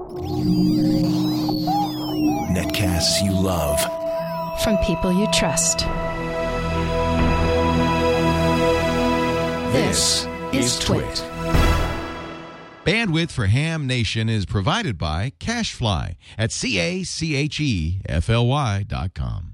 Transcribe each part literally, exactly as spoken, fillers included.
Netcasts you love. From people you trust. This is Twit. Bandwidth for Ham Nation is provided by CacheFly at C A C H E F L Y dot com.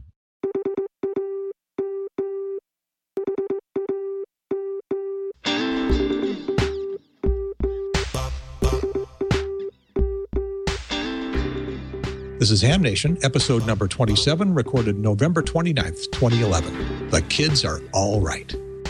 This is Ham Nation, episode number twenty-seven, recorded November twenty-ninth, twenty eleven. The kids are all right.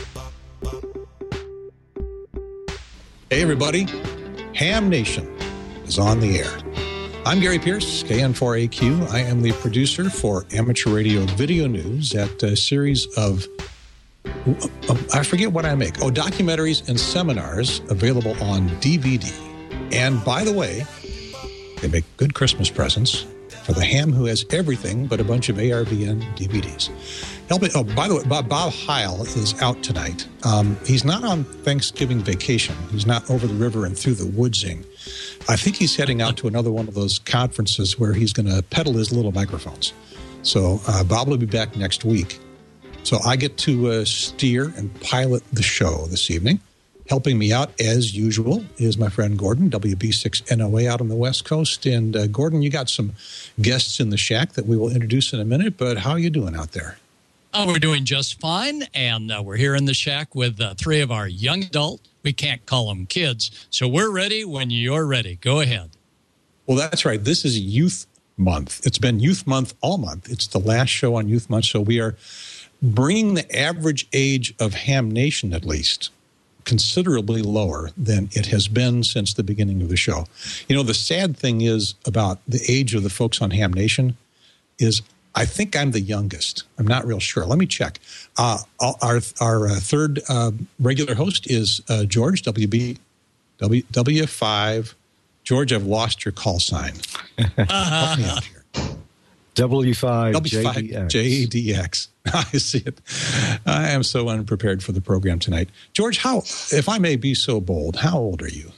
Hey, everybody. Ham Nation is on the air. I'm Gary Pierce, K N four A Q. I am the producer for Amateur Radio Video News at a series of, I forget what I make. Oh, documentaries and seminars available on D V D. And by the way, they make good Christmas presents for the ham who has everything but a bunch of A R V N D V Ds. Help me, oh, by the way, Bob, Bob Heil is out tonight. Um, he's not on Thanksgiving vacation. He's not over the river and through the woodsing. I think he's heading out to another one of those conferences where he's going to peddle his little microphones. So uh, Bob will be back next week. So I get to uh, steer and pilot the show this evening. Helping me out, as usual, is my friend Gordon, W B six N O A out on the West Coast. And, uh, Gordon, you got some guests in the shack that we will introduce in a minute, but how are you doing out there? Oh, we're doing just fine, and uh, we're here in the shack with uh, three of our young adult. We can't call them kids, so we're ready when you're ready. Go ahead. Well, that's right. This is Youth Month. It's been Youth Month all month. It's the last show on Youth Month, so we are bringing the average age of Ham Nation, at least, considerably lower than it has been since the beginning of the show. You know, the sad thing is about the age of the folks on Ham Nation is I think I'm the youngest. I'm not real sure. Let me check. Uh, our our uh, third uh, regular host is uh, George, W B, W, W five. George, I've lost your call sign. Help me out here. W five W five J D X. I see it. I am so unprepared for the program tonight. George, how, if I may be so bold, how old are you?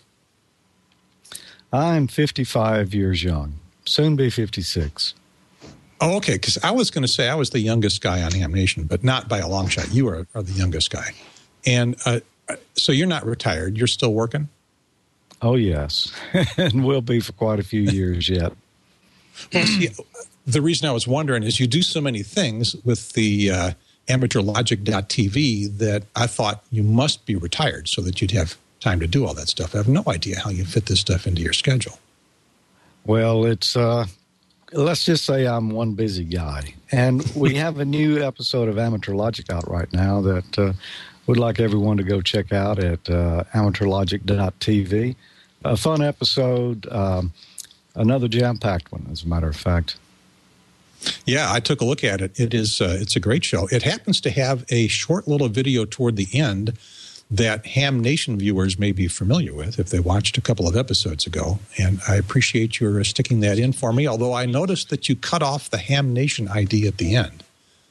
I'm fifty-five years young. Soon be fifty-six. Oh, okay, because I was going to say I was the youngest guy on Ham Nation, but not by a long shot. You are, are the youngest guy. And uh, so you're not retired. You're still working? Oh, yes. And will be for quite a few years yet. Well, see, the reason I was wondering is you do so many things with the uh, amateur logic dot T V that I thought you must be retired so that you'd have time to do all that stuff. I have no idea how you fit this stuff into your schedule. Well, it's, uh, let's just say I'm one busy guy. And we have a new episode of Amateur Logic out right now that uh, we'd like everyone to go check out at uh, amateur logic dot T V. A fun episode, um, another jam-packed one, as a matter of fact. Yeah, I took a look at it. It is, uh, it's a great show. It happens to have a short little video toward the end that Ham Nation viewers may be familiar with if they watched a couple of episodes ago. And I appreciate your sticking that in for me, although I noticed that you cut off the Ham Nation I D at the end.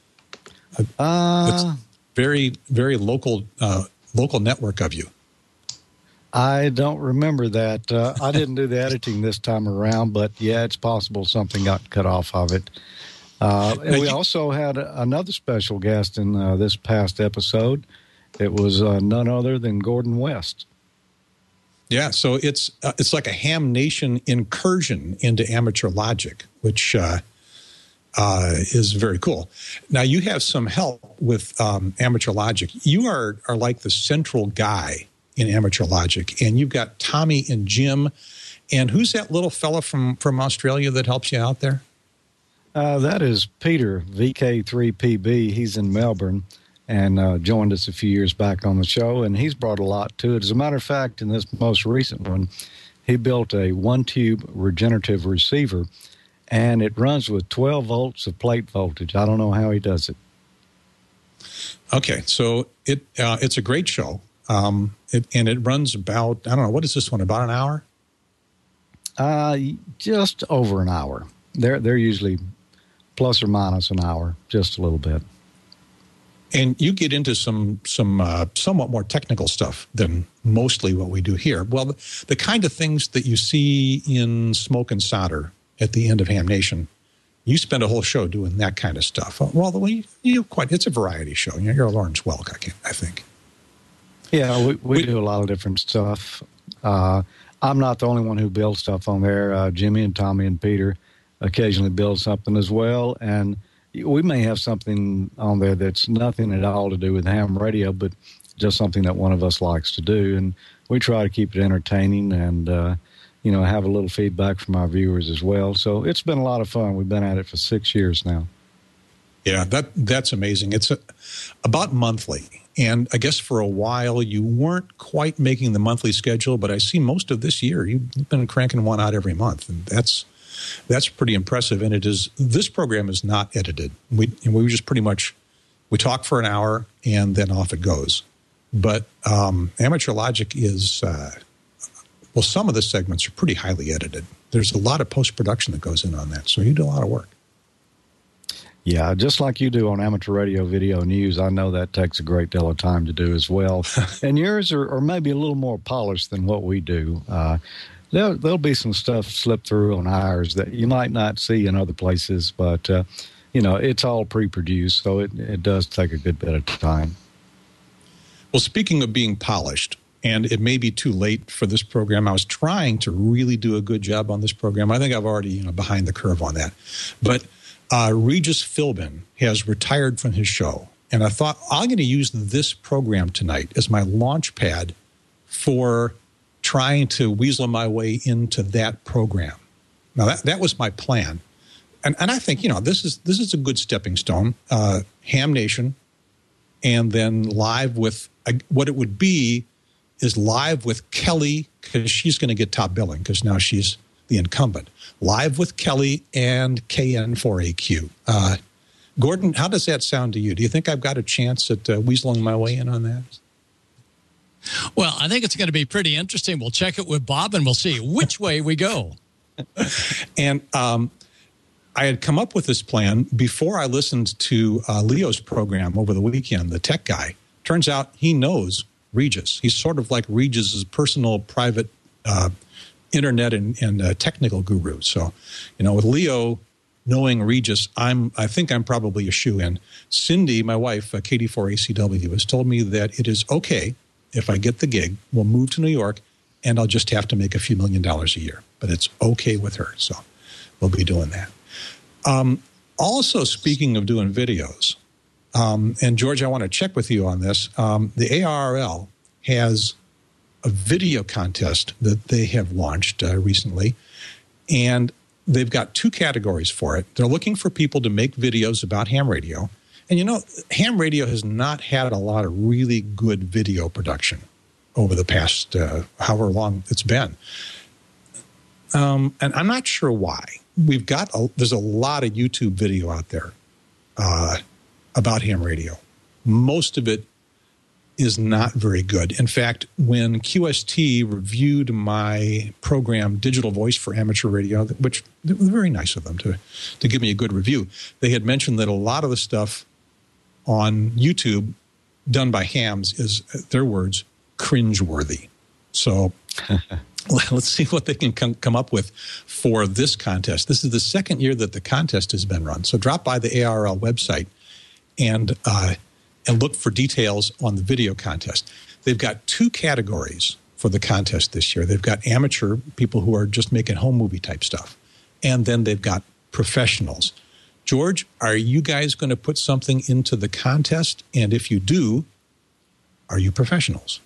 Uh, it's very, very local, uh, local network of you. I don't remember that. Uh, I didn't do the editing this time around, but yeah, it's possible something got cut off of it. Uh, and we also had another special guest in uh, this past episode. It was uh, none other than Gordon West. Yeah, so it's uh, it's like a Ham Nation incursion into amateur logic, which uh, uh, is very cool. Now, you have some help with um, amateur logic. You are, are like the central guy in amateur logic, and you've got Tommy and Jim. And who's that little fella from, from Australia that helps you out there? Uh, that is Peter, V K three P B. He's in Melbourne and uh, joined us a few years back on the show, and he's brought a lot to it. As a matter of fact, in this most recent one, he built a one-tube regenerative receiver, and it runs with twelve volts of plate voltage. I don't know how he does it. Okay, so it uh, it's a great show, um, it, and it runs about, I don't know, what is this one, about an hour? Uh, just over an hour. They're, they're usually plus or minus an hour, just a little bit. And you get into some some uh, somewhat more technical stuff than mostly what we do here. Well, the, the kind of things that you see in Smoke and Solder at the end of Ham Nation, you spend a whole show doing that kind of stuff. Well, the way you quite it's a variety show. You know, you're Lawrence Welk, I, I think. Yeah, we, we, we do a lot of different stuff. Uh, I'm not the only one who builds stuff on there. Uh, Jimmy and Tommy and Peter occasionally build something as well, and we may have something on there that's nothing at all to do with ham radio, but just something that one of us likes to do. And we try to keep it entertaining and, uh, you know, have a little feedback from our viewers as well. So it's been a lot of fun. We've been at it for six years now. Yeah, that that's amazing. It's a, about monthly. And I guess for a while you weren't quite making the monthly schedule, but I see most of this year you've been cranking one out every month. And that's That's pretty impressive, and it is. This program is not edited. We we just pretty much we talk for an hour and then off it goes. But um, Amateur Logic is uh, well, some of the segments are pretty highly edited. There's a lot of post production that goes in on that, so you do a lot of work. Yeah, just like you do on Amateur Radio Video News, I know that takes a great deal of time to do as well. And yours are, are maybe a little more polished than what we do. Uh, There'll, there'll be some stuff slipped through on ours that you might not see in other places, but, uh, you know, it's all pre-produced, so it, it does take a good bit of time. Well, speaking of being polished, and it may be too late for this program, I was trying to really do a good job on this program. I think I've already, you know, behind the curve on that. But uh, Regis Philbin has retired from his show, and I thought I'm going to use this program tonight as my launch pad for trying to weasel my way into that program. Now, that, that was my plan. And and I think, you know, this is this is a good stepping stone. Uh, Ham Nation, and then live with, uh, what it would be is live with Kelly, because she's going to get top billing, because now she's the incumbent. Live with Kelly and K N four A Q. Uh, Gordon, how does that sound to you? Do you think I've got a chance at uh, weaseling my way in on that? Well, I think it's going to be pretty interesting. We'll check it with Bob, and we'll see which way we go. And um, I had come up with this plan before I listened to uh, Leo's program over the weekend, The Tech Guy. Turns out he knows Regis. He's sort of like Regis's personal, private uh, internet and, and uh, technical guru. So, you know, with Leo knowing Regis, I'm, I think I'm probably a shoo-in. Cindy, my wife, uh, Katie four A C W, has told me that it is okay if I get the gig. We'll move to New York, and I'll just have to make a few million dollars a year. But it's okay with her, so we'll be doing that. Um, also, speaking of doing videos, um, and George, I want to check with you on this. Um, the A R R L has a video contest that they have launched uh, recently, and they've got two categories for it. They're looking for people to make videos about ham radio. And, you know, ham radio has not had a lot of really good video production over the past uh, however long it's been. Um, and I'm not sure why. We've got a, there's a lot of YouTube video out there uh, about ham radio. Most of it is not very good. In fact, when Q S T reviewed my program, Digital Voice for Amateur Radio, which it was very nice of them to, to give me a good review, they had mentioned that a lot of the stuff on YouTube done by hams is, their words, cringeworthy. So let's see what they can come, come up with for this contest. This is the second year that the contest has been run. So drop by the A R R L website and uh, and look for details on the video contest. They've got two categories for the contest this year. They've got amateur, people who are just making home movie type stuff, and then they've got professionals. George, are you guys going to put something into the contest? And if you do, are you professionals?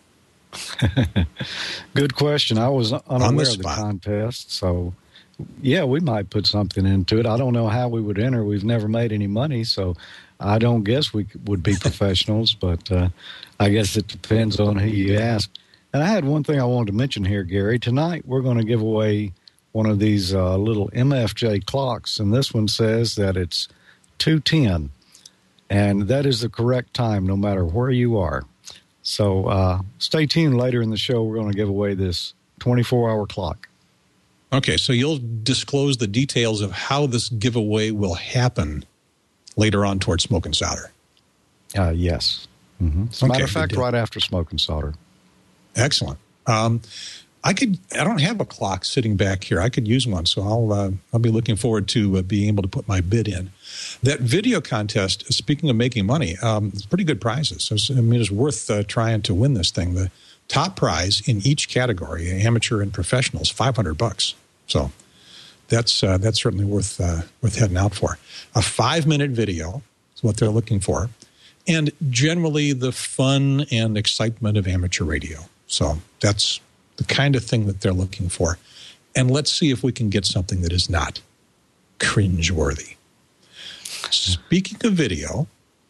Good question. I was unaware On the of the spot. contest, so yeah, we might put something into it. I don't know how we would enter. We've never made any money, so I don't guess we would be professionals, but uh, I guess it depends on who you ask. And I had one thing I wanted to mention here, Gary. Tonight we're going to give away one of these uh, little M F J clocks, and this one says that it's two ten, and that is the correct time no matter where you are. So uh, stay tuned. Later in the show, we're going to give away this twenty-four hour clock. Okay, so you'll disclose the details of how this giveaway will happen later on towards Smoke and Solder. Uh, yes. Mm-hmm. As a Okay, matter of fact, good deal. right after Smoke and Solder. Excellent. Um, I could. I don't have a clock sitting back here. I could use one, so I'll. Uh, I'll be looking forward to uh, being able to put my bid in. That video contest. Speaking of making money, um, it's pretty good prizes. So, it's- I mean, it's worth uh, trying to win this thing. The top prize in each category, amateur and professionals, five hundred bucks. So that's uh, that's certainly worth uh, worth heading out for. A five minute video is what they're looking for, and generally the fun and excitement of amateur radio. So that's the kind of thing that they're looking for. And let's see if we can get something that is not cringeworthy. Speaking of video,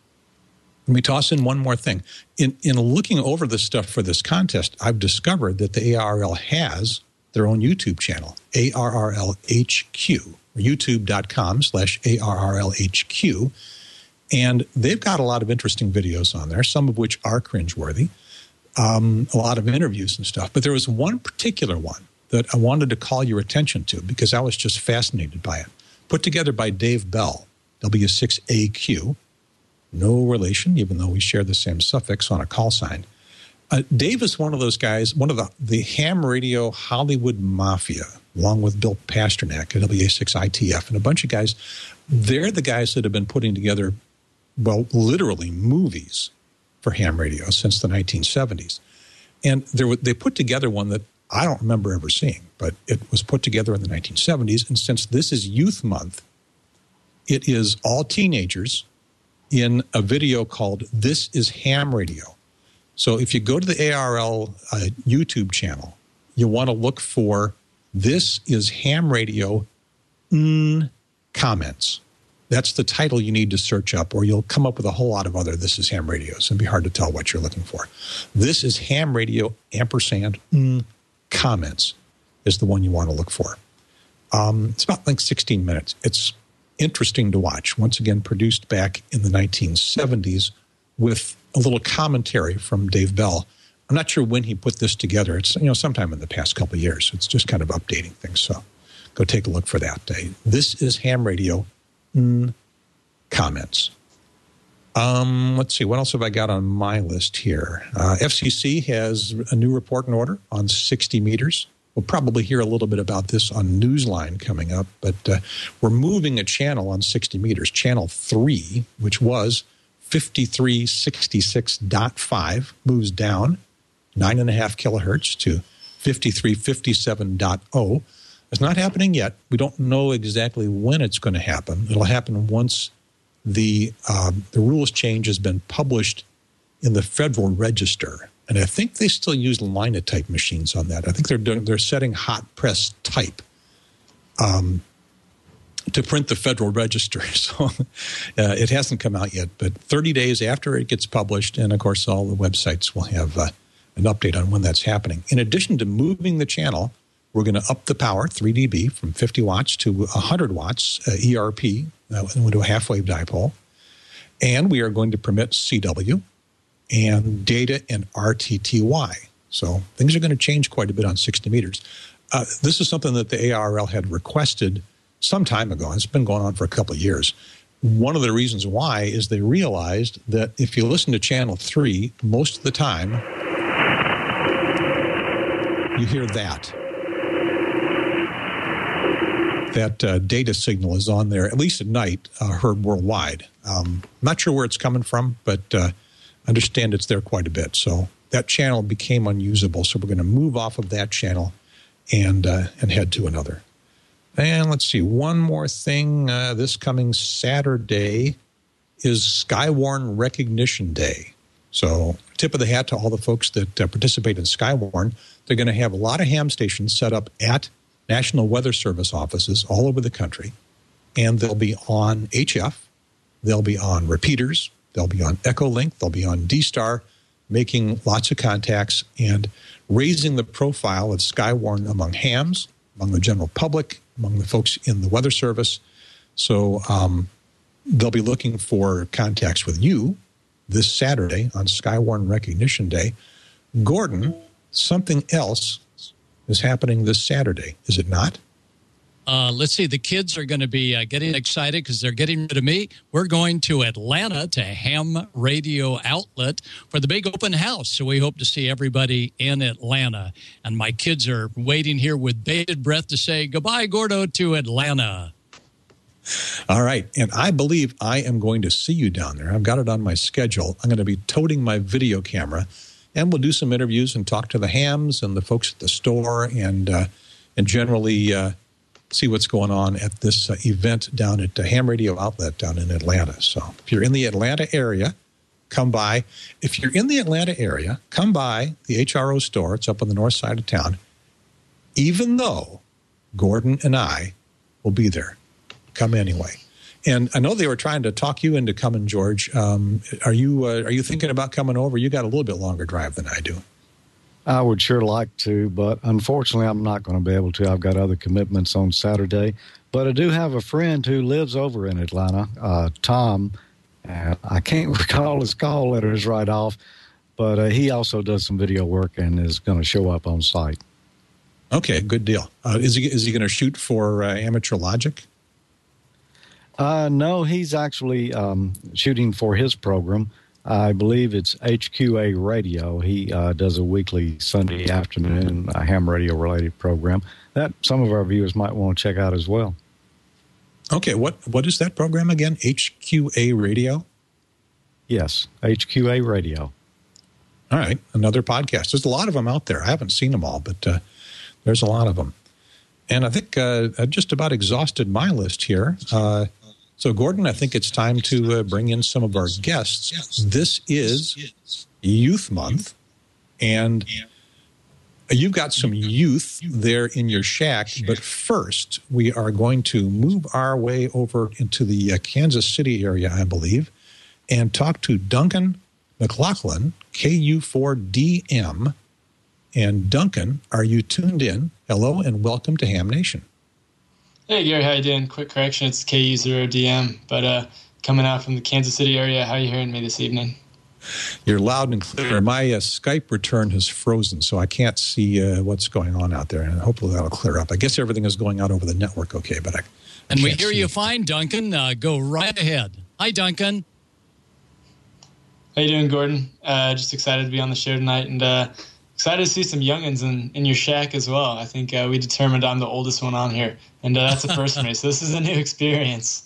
let me toss in one more thing. In in looking over the stuff for this contest, I've discovered that the A R R L has their own YouTube channel, A R R L H Q, youtube.com slash ARRLHQ. And they've got a lot of interesting videos on there, some of which are cringeworthy. Um, a lot of interviews and stuff. But there was one particular one that I wanted to call your attention to because I was just fascinated by it. Put together by Dave Bell, W six A Q. No relation, even though we share the same suffix on a call sign. Uh, Dave is one of those guys, one of the, the ham radio Hollywood mafia, along with Bill Pasternak at W A six I T F and a bunch of guys. They're the guys that have been putting together, well, literally movies for ham radio since the nineteen seventies. And there were, they put together one that I don't remember ever seeing, but it was put together in the nineteen seventies. And since this is Youth Month, it is all teenagers in a video called This is Ham Radio. So if you go to the A R L uh, YouTube channel, you want to look for This is Ham Radio mm, comments. That's the title you need to search up, or you'll come up with a whole lot of other This is Ham Radios and be hard to tell what you're looking for. This is Ham Radio ampersand mm, comments is the one you want to look for. Um, it's about like sixteen minutes. It's interesting to watch. Once again, produced back in the nineteen seventies with a little commentary from Dave Bell. I'm not sure when he put this together. It's, you know, sometime in the past couple of years. It's just kind of updating things. So go take a look for that. Uh, This is Ham Radio mm, comments. Um, let's see. What else have I got on my list here? Uh, F C C has a new report and order on sixty meters. We'll probably hear a little bit about this on Newsline coming up, but uh, we're moving a channel on sixty meters, channel three, which was fifty-three sixty-six point five, moves down nine point five kilohertz to fifty-three fifty-seven point zero. It's not happening yet. We don't know exactly when it's going to happen. It'll happen once the uh, the rules change has been published in the Federal Register. And I think they still use Linotype machines on that. I think they're doing, they're setting hot press type um, to print the Federal Register. So uh, it hasn't come out yet, but thirty days after it gets published, and of course all the websites will have uh, an update on when that's happening. In addition to moving the channel, we're going to up the power, three D B, from fifty watts to one hundred watts, uh, E R P, uh, into a half-wave dipole. And we are going to permit C W and data and R T T Y. So things are going to change quite a bit on sixty meters. Uh, this is something that the A R L had requested some time ago. It's been going on for a couple of years. One of the reasons why is they realized that if you listen to channel three, most of the time, you hear that. That uh, data signal is on there, at least at night, uh, heard worldwide. Um, not sure where it's coming from, but uh, understand it's there quite a bit. So that channel became unusable. So we're going to move off of that channel and uh, and head to another. And let's see, one more thing. Uh, this coming Saturday is Skywarn Recognition Day. So tip of the hat to all the folks that uh, participate in Skywarn. They're going to have a lot of ham stations set up at National Weather Service offices all over the country. And they'll be on H F. They'll be on repeaters. They'll be on Echolink. They'll be on D-Star, making lots of contacts and raising the profile of Skywarn among hams, among the general public, among the folks in the Weather Service. So um, they'll be looking for contacts with you this Saturday on Skywarn Recognition Day. Gordon, something else is happening this Saturday, is it not? Uh, let's see, the kids are going to be uh, getting excited because they're getting rid of me. We're going to Atlanta to Ham Radio Outlet for the big open house. So we hope to see everybody in Atlanta. And my kids are waiting here with bated breath to say goodbye, Gordo, to Atlanta. All right. And I believe I am going to see you down there. I've got it on my schedule. I'm going to be toting my video camera, and we'll do some interviews and talk to the hams and the folks at the store and, uh, and generally uh, see what's going on at this uh, event down at uh, Ham Radio Outlet down in Atlanta. So if you're in the Atlanta area, come by. If you're in the Atlanta area, come by the H R O store. It's up on the north side of town, even though Gordon and I will be there. Come anyway. And I know they were trying to talk you into coming, George. Um, are you uh, are you thinking about coming over? You got a little bit longer drive than I do. I would sure like to, but unfortunately, I'm not going to be able to. I've got other commitments on Saturday. But I do have a friend who lives over in Atlanta, uh, Tom. Uh, I can't recall his call letters right off, but uh, he also does some video work and is going to show up on site. Okay, good deal. Uh, is he is he going to shoot for uh, Amateur Logic? Uh, no, he's actually um, shooting for his program. I believe it's H Q A Radio. He uh, does a weekly Sunday afternoon uh, ham radio-related program that some of our viewers might want to check out as well. Okay, what what is that program again? H Q A Radio? Yes, H Q A Radio. All right, another podcast. There's a lot of them out there. I haven't seen them all, but uh, there's a lot of them. And I think uh, I just about exhausted my list here. Uh, so, Gordon, I think it's time to uh, bring in some of our guests. This is Youth Month, and you've got some youth there in your shack. But first, we are going to move our way over into the uh, Kansas City area, I believe, and talk to Duncan McLaughlin, K U four D M. And Duncan, are you tuned in? Hello and welcome to Ham Nation. Hey, Gary, how you doing? Quick correction, it's K U zero D M, but uh, coming out from the Kansas City area. How are you hearing me this evening? You're loud and clear. My uh, Skype return has frozen, so I can't see uh, what's going on out there, and hopefully that'll clear up. I guess everything is going out over the network okay, but I, I And we can't hear see you it. fine, Duncan. Uh, go right ahead. Hi, Duncan. How you doing, Gordon? Uh, just excited to be on the show tonight, and uh, excited to see some youngins in, in your shack as well. I think uh, we determined I'm the oldest one on here, and uh, that's a first for me, so this is a new experience.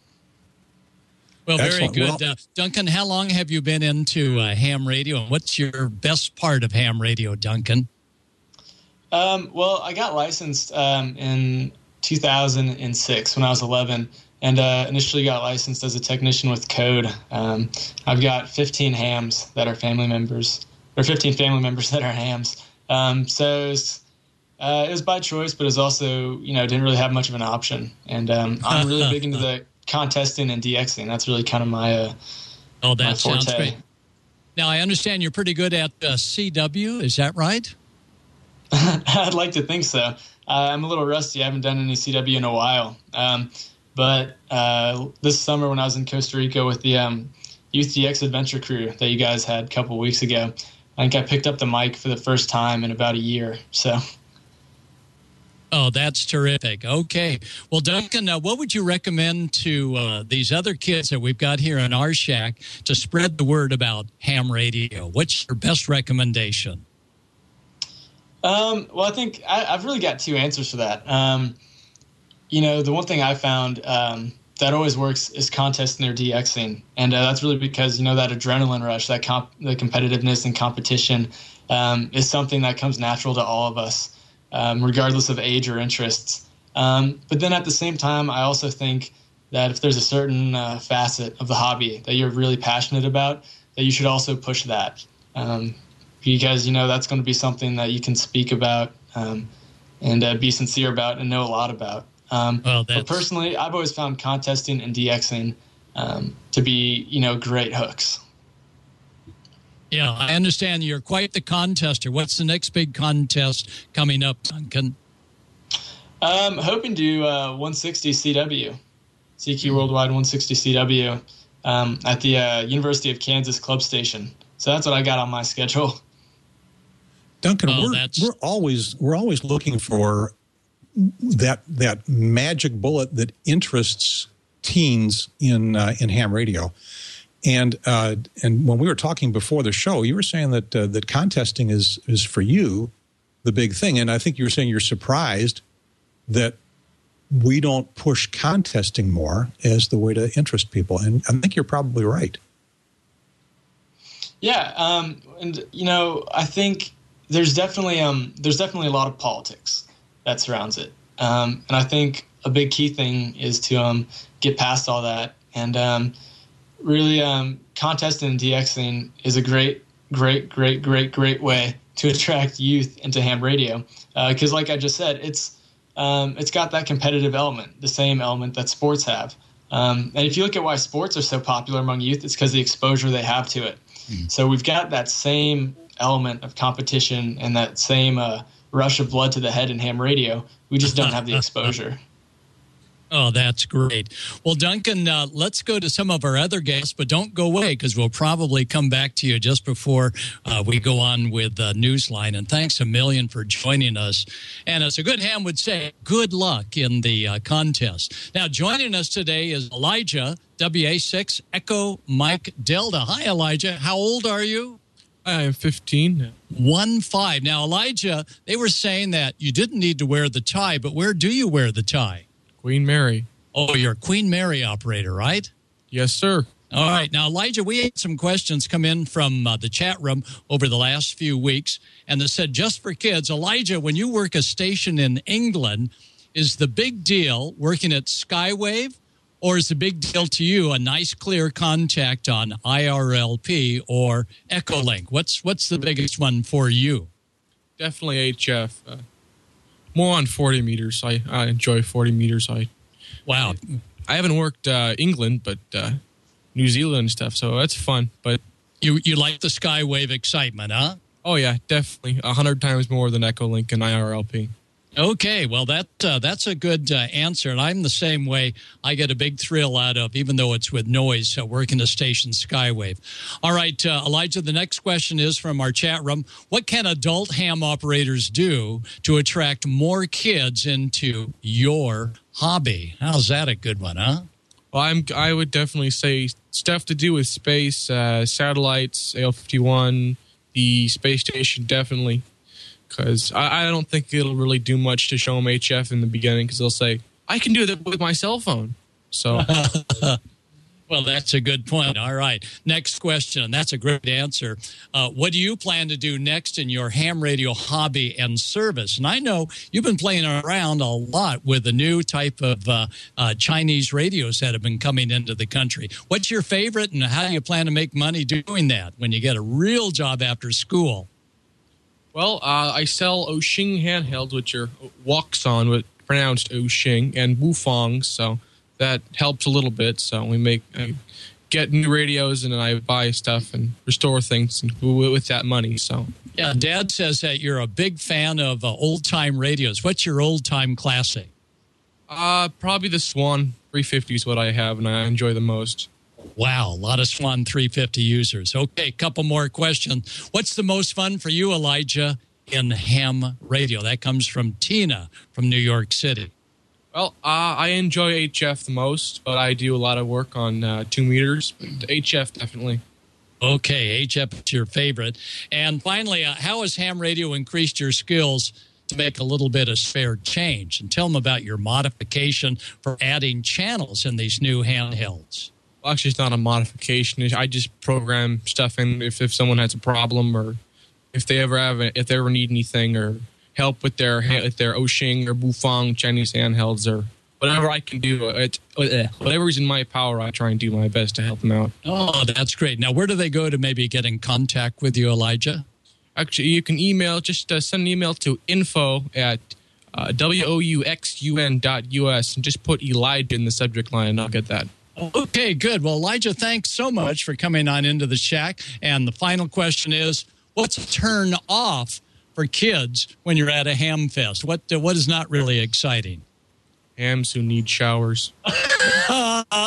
Well, very Excellent. good. Well- uh, Duncan, how long have you been into uh, ham radio, and what's your best part of ham radio, Duncan? Um, well, I got licensed um, in two thousand six when I was eleven, and uh, initially got licensed as a technician with Code. Um, I've got fifteen hams that are family members, or fifteen family members that are hams. Um, so it was, uh, it was by choice, but it was also, you know, didn't really have much of an option. And um, I'm really big into the contesting and DXing. That's really kind of my uh, Oh, that my sounds forte. great. Now, I understand you're pretty good at uh, C W. Is that right? I'd like to think so. Uh, I'm a little rusty. I haven't done any C W in a while. Um, but uh, this summer when I was in Costa Rica with the um, Youth D X Adventure Crew that you guys had a couple weeks ago, I think I picked up the mic for the first time in about a year. So, Oh, that's terrific. Okay. Well, Duncan, uh, what would you recommend to uh, these other kids that we've got here in our shack to spread the word about ham radio? What's your best recommendation? Um, well, I think I, I've really got two answers for that. Um, you know, the one thing I found um, that always works is contesting or DXing. And uh, that's really because, you know, that adrenaline rush, that comp- the competitiveness and competition um, is something that comes natural to all of us, um, regardless of age or interests. Um, but then at the same time, I also think that if there's a certain uh, facet of the hobby that you're really passionate about, that you should also push that. Um, because, you know, that's going to be something that you can speak about um, and uh, be sincere about and know a lot about. Um, Well, but that's- personally, I've always found contesting and DXing um, to be, you know, great hooks. Yeah, I understand you're quite the contester. What's the next big contest coming up, Duncan? Um, hoping to do uh, one sixty C W, C Q Worldwide one sixty C W um, at the uh, University of Kansas Club Station. So that's what I got on my schedule. Duncan, Oh, we're that's- we're always we're always looking for that that magic bullet that interests teens in uh, in ham radio. And uh, and when we were talking before the show, you were saying that uh, that contesting is is for you the big thing, and I think you were saying you're surprised that we don't push contesting more as the way to interest people, and I think you're probably right. Yeah, um, and you know, I think there's definitely um, there's definitely a lot of politics that surrounds it, um, and I think a big key thing is to um, get past all that and. Um, Really, um, contesting and DXing is a great, great, great, great, great way to attract youth into ham radio. Because, uh, like I just said, it's um, it's got that competitive element, the same element that sports have. Um, and if you look at why sports are so popular among youth, it's because of the exposure they have to it. Mm. So we've got that same element of competition and that same uh, rush of blood to the head in ham radio. We just don't have the exposure. Oh, that's great. Well, Duncan, uh, let's go to some of our other guests, but don't go away because we'll probably come back to you just before uh, we go on with uh, Newsline. And thanks a million for joining us. And as a good ham would say, good luck in the uh, contest. Now, joining us today is Elijah, W A six Echo Mike Delta. Hi, Elijah. How old are you? I am fifteen. One five. Now, Elijah, they were saying that you didn't need to wear the tie, but where do you wear the tie? Queen Mary. Oh, you're a Queen Mary operator, right? Yes, sir. All right. Now, Elijah, we had some questions come in from uh, the chat room over the last few weeks, and they said, just for kids, Elijah, when you work a station in England, is the big deal working at Skywave, or is the big deal to you a nice, clear contact on I R L P or Echolink? What's, what's the biggest one for you? Definitely H F. Uh, More on forty meters. I, I enjoy forty meters. I Wow. I, I haven't worked uh, England, but uh, New Zealand and stuff, so that's fun. But you you like the Skywave excitement, huh? Oh, yeah, definitely. A hundred times more than Echolink and I R L P. Okay, well, that uh, that's a good uh, answer, and I'm the same way. I get a big thrill out of, even though it's with noise, uh, working the station Skywave. All right, uh, Elijah, the next question is from our chat room. What can adult ham operators do to attract more kids into your hobby? How's that a good one, huh? Well, I'm, I would definitely say stuff to do with space, uh, satellites, A L fifty-one, the space station, definitely. Because I, I don't think it'll really do much to show them H F in the beginning because they'll say, I can do that with my cell phone. So, well, that's a good point. All right. Next question, and that's a great answer. Uh, what do you plan to do next in your ham radio hobby and service? And I know you've been playing around a lot with the new type of uh, uh, Chinese radios that have been coming into the country. What's your favorite, and how do you plan to make money doing that when you get a real job after school? Well, uh, I sell Oshing handhelds, which are Woxon, but pronounced Oshing, and Wufong, so that helps a little bit. So we make I get new radios, and then I buy stuff and restore things with that money. So yeah, Dad says that you're a big fan of uh, old-time radios. What's your old-time classic? Uh, probably the Swan three fifty is what I have, and I enjoy the most. Wow, a lot of Swan three fifty users. Okay, couple more questions. What's the most fun for you, Elijah, in ham radio? That comes from Tina from New York City. Well, uh, I enjoy H F the most, but I do a lot of work on uh, two meters. But H F, definitely. Okay, H F is your favorite. And finally, uh, how has ham radio increased your skills to make a little bit of spare change? And tell them about your modification for adding channels in these new handhelds. Actually, it's not a modification. I just program stuff in if, if someone has a problem or if they ever have a, if they ever need anything or help with their with their Oshing or Wufong Chinese handhelds or whatever I can do. It, whatever is in my power, I try and do my best to help them out. Oh, that's great. Now, where do they go to maybe get in contact with you, Elijah? Actually, you can email. Just uh, send an email to info at uh, W-O-U-X-U-N dot U-S and just put Elijah in the subject line and I'll get that. Okay, good. Well, Elijah, thanks so much for coming on into the shack. And the final question is, what's a turn off for kids when you're at a ham fest? What uh, what is not really exciting? Hams who need showers.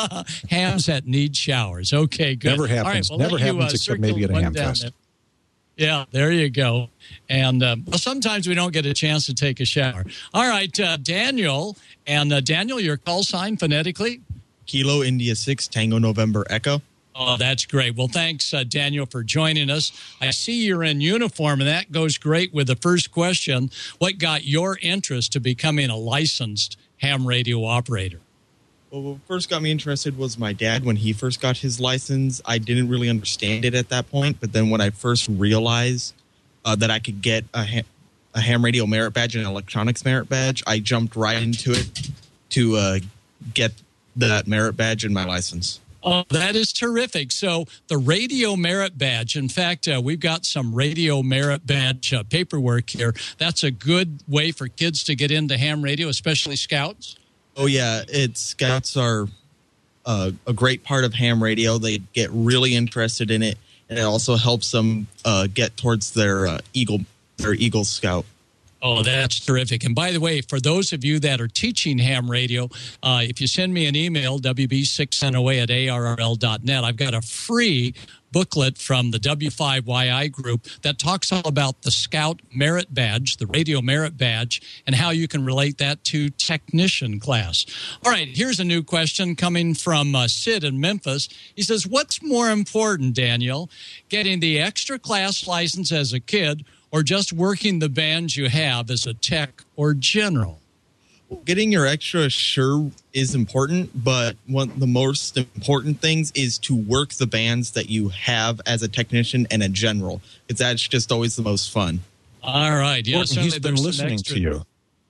Hams that need showers. Okay, good. Never happens. All right, well, Never happens you, uh, except maybe at a ham fest. There. Yeah, there you go. And uh, well, sometimes we don't get a chance to take a shower. All right, uh, Daniel. And uh, Daniel, your call sign phonetically? Kilo India six Tango November Echo. Oh, that's great. Well, thanks, uh, Daniel, for joining us. I see you're in uniform, and that goes great with the first question. What got your interest to becoming a licensed ham radio operator? Well, what first got me interested was my dad. When he first got his license, I didn't really understand it at that point. But then when I first realized uh, that I could get a, ha- a ham radio merit badge and an electronics merit badge, I jumped right into it to uh, get that merit badge and my license. Oh, that is terrific. So the Radio Merit Badge, in fact, uh, we've got some Radio Merit Badge uh, paperwork here. That's a good way for kids to get into ham radio, especially Scouts. Oh, yeah. It's Scouts are uh, a great part of ham radio. They get really interested in it, and it also helps them uh, get towards their uh, Eagle, their Eagle Scout. Oh, that's terrific. And by the way, for those of you that are teaching ham radio, uh, if you send me an email, W B six N O A at A R R L dot net, I've got a free booklet from the W five Y I group that talks all about the Scout Merit Badge, the Radio Merit Badge, and how you can relate that to technician class. All right, here's a new question coming from uh, Sid in Memphis. He says, what's more important, Daniel, getting the extra class license as a kid or just working the bands you have as a tech or general? Getting your extra sure is important, but one of the most important things is to work the bands that you have as a technician and a general, because that's just always the most fun. All right. Yeah, he's been listening to you.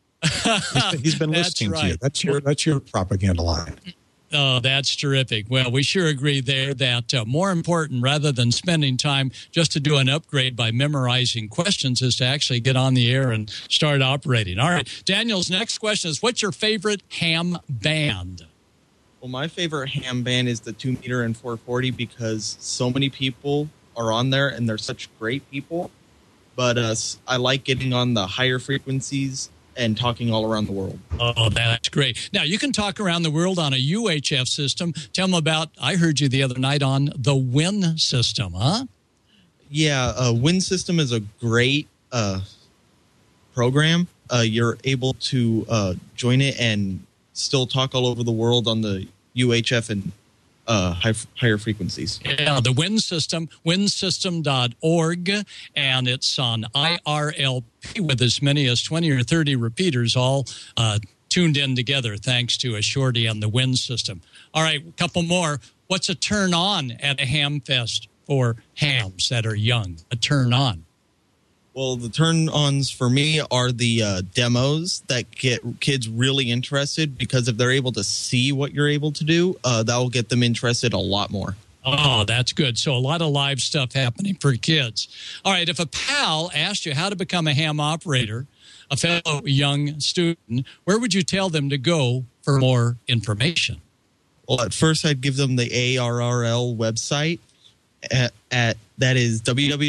he's been, he's been listening right. to you. That's your, that's your propaganda line. Oh, that's terrific. Well, we sure agree there that uh, more important, rather than spending time just to do an upgrade by memorizing questions, is to actually get on the air and start operating. All right. Daniel's next question is, what's your favorite ham band? Well, my favorite ham band is the two meter and four forty because so many people are on there and they're such great people. But uh, I like getting on the higher frequencies and talking all around the world. Oh, that's great. Now, you can talk around the world on a U H F system. Tell them about, I heard you the other night on the W I N system, huh? Yeah, uh, W I N system is a great uh, program. Uh, you're able to uh, join it and still talk all over the world on the U H F and Uh, high, higher frequencies. Yeah, the W I N system, win system dot org, and it's on I R L P with as many as twenty or thirty repeaters all uh, tuned in together thanks to a shorty on the W I N system. All right, a couple more. What's a turn on at a ham fest for hams that are young? A turn on. Well, the turn-ons for me are the uh, demos that get kids really interested, because if they're able to see what you're able to do, uh, that will get them interested a lot more. Oh, that's good. So a lot of live stuff happening for kids. All right, if a pal asked you how to become a ham operator, a fellow young student, where would you tell them to go for more information? Well, at first I'd give them the A R R L website. At, at that is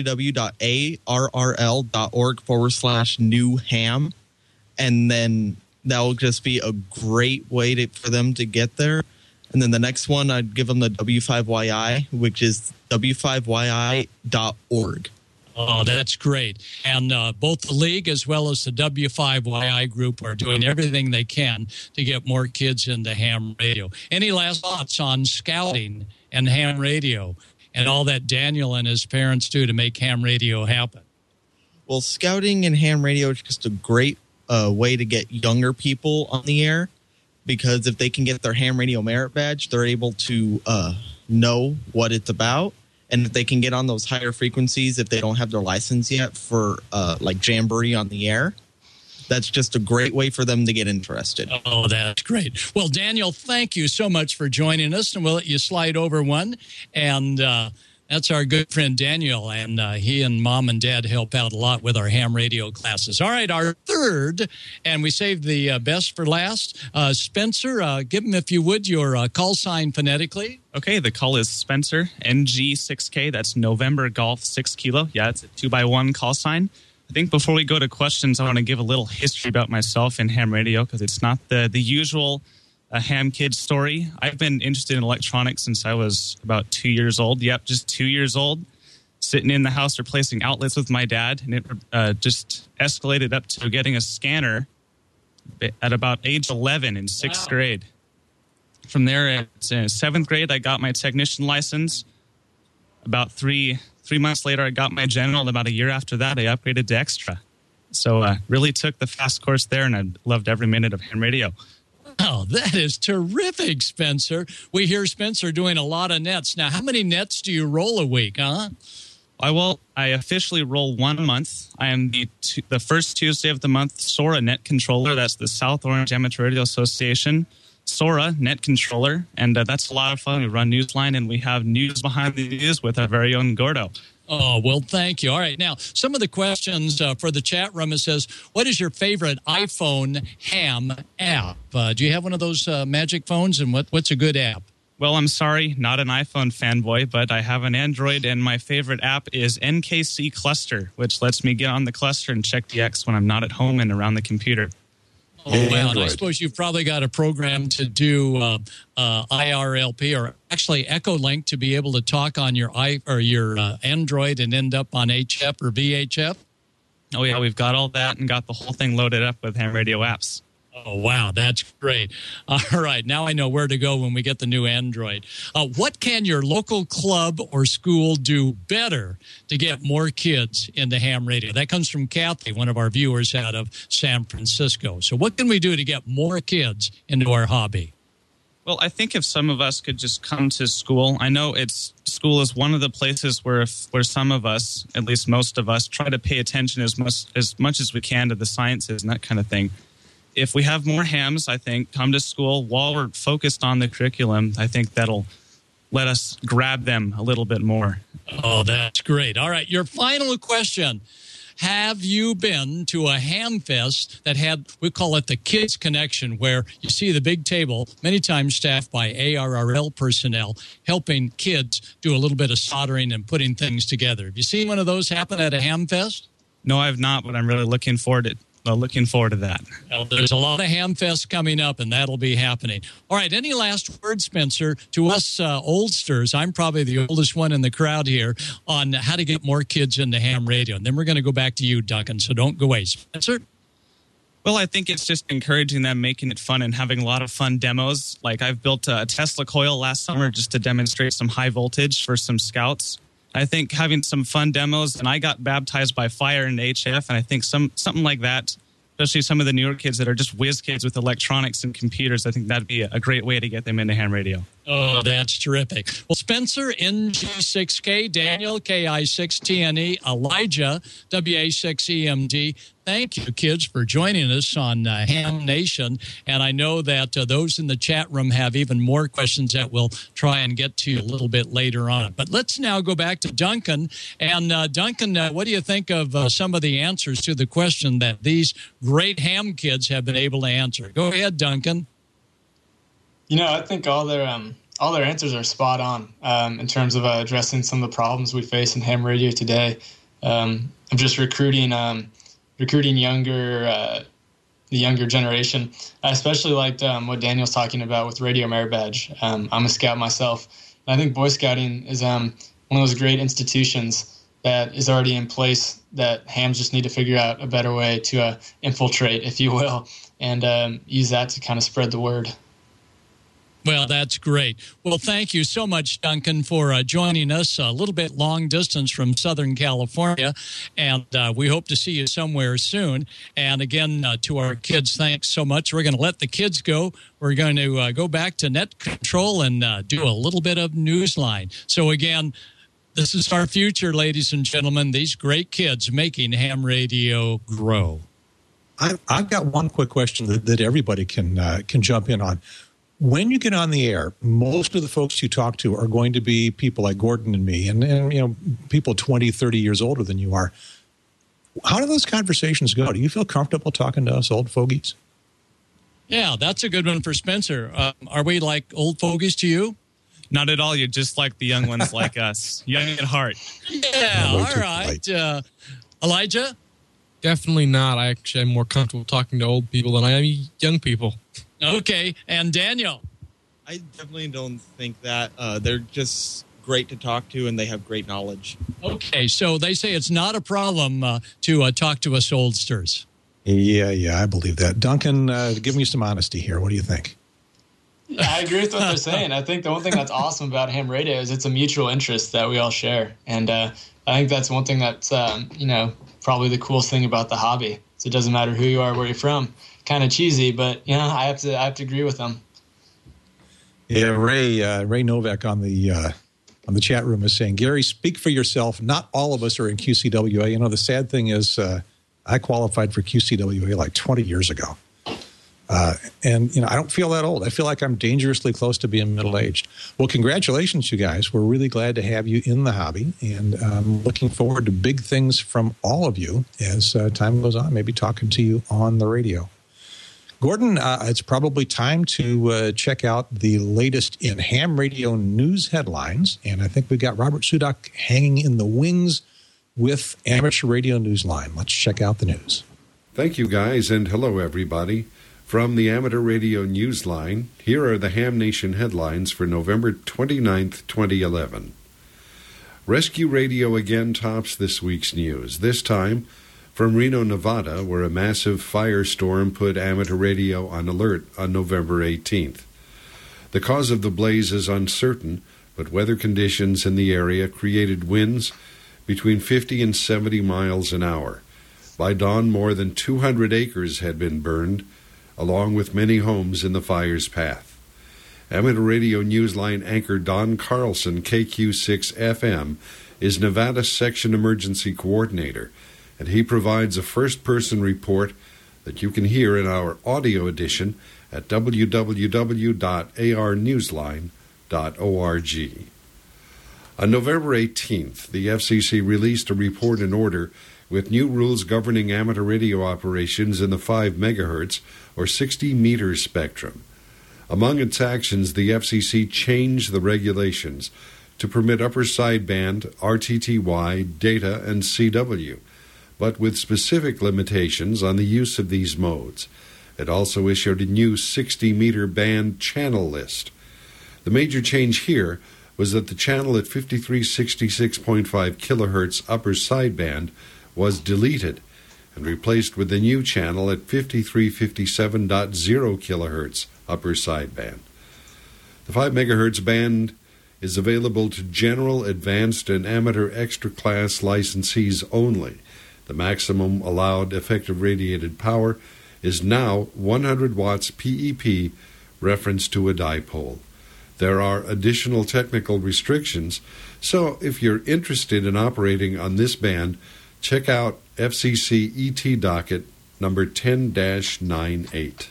www.arrl.org forward slash new ham, and then that will just be a great way to, for them to get there. And then the next one, I'd give them the W five Y I, which is w five y i dot org. Oh, that's great. And uh, both the league as well as the W five Y I group are doing everything they can to get more kids into ham radio. Any last thoughts on scouting and ham radio and all that Daniel and his parents do to make ham radio happen? Well, scouting and ham radio is just a great uh, way to get younger people on the air, because if they can get their ham radio merit badge, they're able to uh, know what it's about. And if they can get on those higher frequencies, if they don't have their license yet for uh, like Jamboree on the air, that's just a great way for them to get interested. Oh, that's great. Well, Daniel, thank you so much for joining us, and we'll let you slide over one. And uh, that's our good friend Daniel, and uh, he and Mom and Dad help out a lot with our ham radio classes. All right, our third, and we saved the uh, best for last. Uh, Spencer, uh, give him, if you would, your uh, call sign phonetically. Okay, the call is Spencer, N G six K. That's November Golf six Kilo. Yeah, it's a two by one call sign. I think before we go to questions, I want to give a little history about myself and ham radio, because it's not the, the usual uh, ham kid story. I've been interested in electronics since I was about two years old. Yep, just two years old. sitting in the house replacing outlets with my dad, and it uh, just escalated up to getting a scanner at about age eleven in sixth wow. grade. From there, at uh, seventh grade, I got my technician license. About three three months later, I got my general, and about a year after that, I upgraded to extra. So uh, really took the fast course there, and I loved every minute of ham radio. Oh, that is terrific, Spencer. We hear Spencer doing a lot of nets. Now, how many nets do you roll a week, huh? I will. I officially roll one a month. I am the t- the first Tuesday of the month SORA net controller. That's the South Orange Amateur Radio Association. SORA net controller, and uh, that's a lot of fun. We run Newsline, and we have news behind the news with our very own Gordo. Oh, well, thank you. All right. Now, some of the questions uh, for the chat room, it says, what is your favorite iPhone ham app? Uh, do you have one of those uh, magic phones, and what, what's a good app? Well, I'm sorry, not an iPhone fanboy, but I have an Android, and my favorite app is N K C Cluster, which lets me get on the cluster and check the X when I'm not at home and around the computer. Oh, well, and I suppose you've probably got a program to do uh, uh, I R L P or actually Echolink to be able to talk on your i or your uh, Android and end up on H F or V H F. Oh, yeah, we've got all that and got the whole thing loaded up with ham radio apps. Oh, wow, that's great. All right, now I know where to go when we get the new Android. Uh, what can your local club or school do better to get more kids into ham radio? That comes from Kathy, one of our viewers out of San Francisco. So what can we do to get more kids into our hobby? Well, I think if some of us could just come to school, I know it's school is one of the places where if, where some of us, at least most of us, try to pay attention as much as much as we can to the sciences and that kind of thing. If we have more hams, I think, come to school while we're focused on the curriculum, I think that'll let us grab them a little bit more. Oh, that's great. All right, your final question. Have you been to a ham fest that had, we call it the Kids Connection, where you see the big table, many times staffed by A R R L personnel, helping kids do a little bit of soldering and putting things together? Have you seen one of those happen at a ham fest? No, I have not, but I'm really looking forward to it. Well, looking forward to that. Well, there's a lot of ham fests coming up, and that'll be happening. All right, any last words, Spencer, to us uh, oldsters? I'm probably the oldest one in the crowd here on how to get more kids into ham radio. And then we're going to go back to you, Duncan, so don't go away. Spencer? Well, I think it's just encouraging them, making it fun, and having a lot of fun demos. Like I've built a Tesla coil last summer just to demonstrate some high voltage for some scouts. I think having some fun demos, and I got baptized by fire in H F, and I think some something like that, especially some of the newer kids that are just whiz kids with electronics and computers, I think that'd be a great way to get them into ham radio. Oh, that's terrific. Well, Spencer, N G six K, Daniel, K I six T N E, Elijah, W A six E M D. Thank you, kids, for joining us on uh, Ham Nation. And I know that uh, those in the chat room have even more questions that we'll try and get to a little bit later on. But let's now go back to Duncan. And uh, Duncan, uh, what do you think of uh, some of the answers to the question that these great ham kids have been able to answer? Go ahead, Duncan. You know, I think all their um, all their answers are spot on um, in terms of uh, addressing some of the problems we face in ham radio today. Um, I'm just recruiting um, recruiting younger uh, the younger generation. I especially liked um, what Daniel's talking about with Radio Merit Badge. Um, I'm a scout myself, and I think Boy Scouting is um, one of those great institutions that is already in place that hams just need to figure out a better way to uh, infiltrate, if you will, and um, use that to kind of spread the word. Well, that's great. Well, thank you so much, Duncan, for uh, joining us a little bit long distance from Southern California, and uh, we hope to see you somewhere soon. And again, uh, to our kids, thanks so much. We're going to let the kids go. We're going to uh, go back to net control and uh, do a little bit of Newsline. So again, this is our future, ladies and gentlemen, these great kids making ham radio grow. I, I've got one quick question that, that everybody can uh, can jump in on. When you get on the air, most of the folks you talk to are going to be people like Gordon and me, and, and you know, people twenty, thirty years older than you are. How do those conversations go? Do you feel comfortable talking to us old fogies? Yeah, that's a good one for Spencer. Uh, are we like old fogies to you? Not at all. You're just like the young ones like us, young at heart. Yeah, all right. Uh, Elijah? Definitely not. I actually am more comfortable talking to old people than I am young people. Okay, and Daniel? I definitely don't think that. Uh, they're just great to talk to, and they have great knowledge. Okay, so they say it's not a problem uh, to uh, talk to us oldsters. Yeah, yeah, I believe that. Duncan, uh, give me some honesty here. What do you think? Yeah, I agree with what they're saying. I think the one thing that's awesome about ham radio is it's a mutual interest that we all share. And uh, I think that's one thing that's, um, you know, probably the coolest thing about the hobby. So it doesn't matter who you are, where you're from. Kind of cheesy, but, you know, I have to I have to agree with them. Yeah, Ray uh, Ray Novak on the uh, on the chat room is saying, Gary, speak for yourself. Not all of us are in Q C W A. You know, the sad thing is uh, I qualified for Q C W A like twenty years ago. Uh, and, you know, I don't feel that old. I feel like I'm dangerously close to being middle-aged. Well, congratulations, you guys. We're really glad to have you in the hobby, and um, looking forward to big things from all of you as uh, time goes on, maybe talking to you on the radio. Gordon, uh, it's probably time to uh, check out the latest in ham radio news headlines, and I think we've got Robert Sudak hanging in the wings with Amateur Radio Newsline. Let's check out the news. Thank you, guys, and hello, everybody. From the Amateur Radio Newsline, here are the Ham Nation headlines for November twenty-ninth, twenty eleven. Rescue Radio again tops this week's news, this time from Reno, Nevada, where a massive firestorm put amateur radio on alert on November eighteenth. The cause of the blaze is uncertain, but weather conditions in the area created winds between fifty and seventy miles an hour. By dawn, more than two hundred acres had been burned, along with many homes in the fire's path. Amateur Radio Newsline anchor Don Carlson, K Q six F M, is Nevada's Section Emergency Coordinator, and he provides a first-person report that you can hear in our audio edition at w w w dot a r newsline dot org. On November eighteenth, the F C C released a report and order with new rules governing amateur radio operations in the five megahertz or sixty meter spectrum. Among its actions, the F C C changed the regulations to permit upper sideband, R T T Y, data, and C W, but with specific limitations on the use of these modes. It also issued a new sixty meter band channel list. The major change here was that the channel at fifty-three sixty-six point five kilohertz upper sideband was deleted and replaced with the new channel at fifty-three fifty-seven point zero kilohertz upper sideband. The five megahertz band is available to general, advanced, and amateur extra class licensees only. The maximum allowed effective radiated power is now one hundred watts P E P, referenced to a dipole. There are additional technical restrictions, so if you're interested in operating on this band, check out F C C E T docket number ten dash ninety-eight.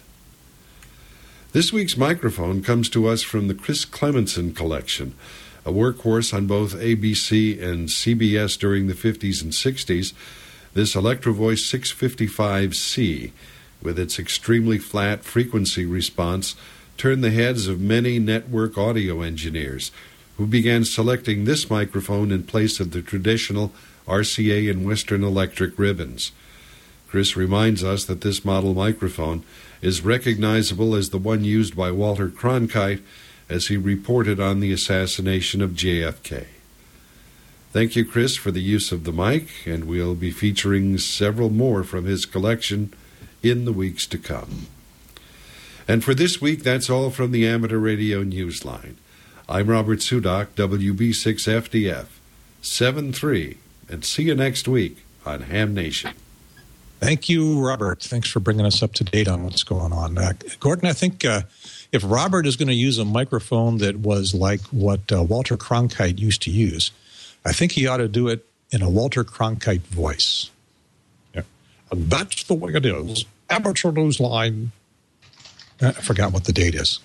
This week's microphone comes to us from the Chris Clemenson Collection, a workhorse on both A B C and C B S during the fifties and sixties. This Electro Voice six fifty-five C, with its extremely flat frequency response, turned the heads of many network audio engineers, who began selecting this microphone in place of the traditional R C A and Western Electric ribbons. Chris reminds us that this model microphone is recognizable as the one used by Walter Cronkite as he reported on the assassination of J F K. Thank you, Chris, for the use of the mic, and we'll be featuring several more from his collection in the weeks to come. And for this week, that's all from the Amateur Radio Newsline. I'm Robert Sudak, W B six F D F, seven three, and see you next week on Ham Nation. Thank you, Robert. Thanks for bringing us up to date on what's going on. Uh, Gordon, I think uh, if Robert is going to use a microphone that was like what uh, Walter Cronkite used to use, I think he ought to do it in a Walter Cronkite voice. Yeah. And that's the way it is. Amateur Newsline. I forgot what the date is.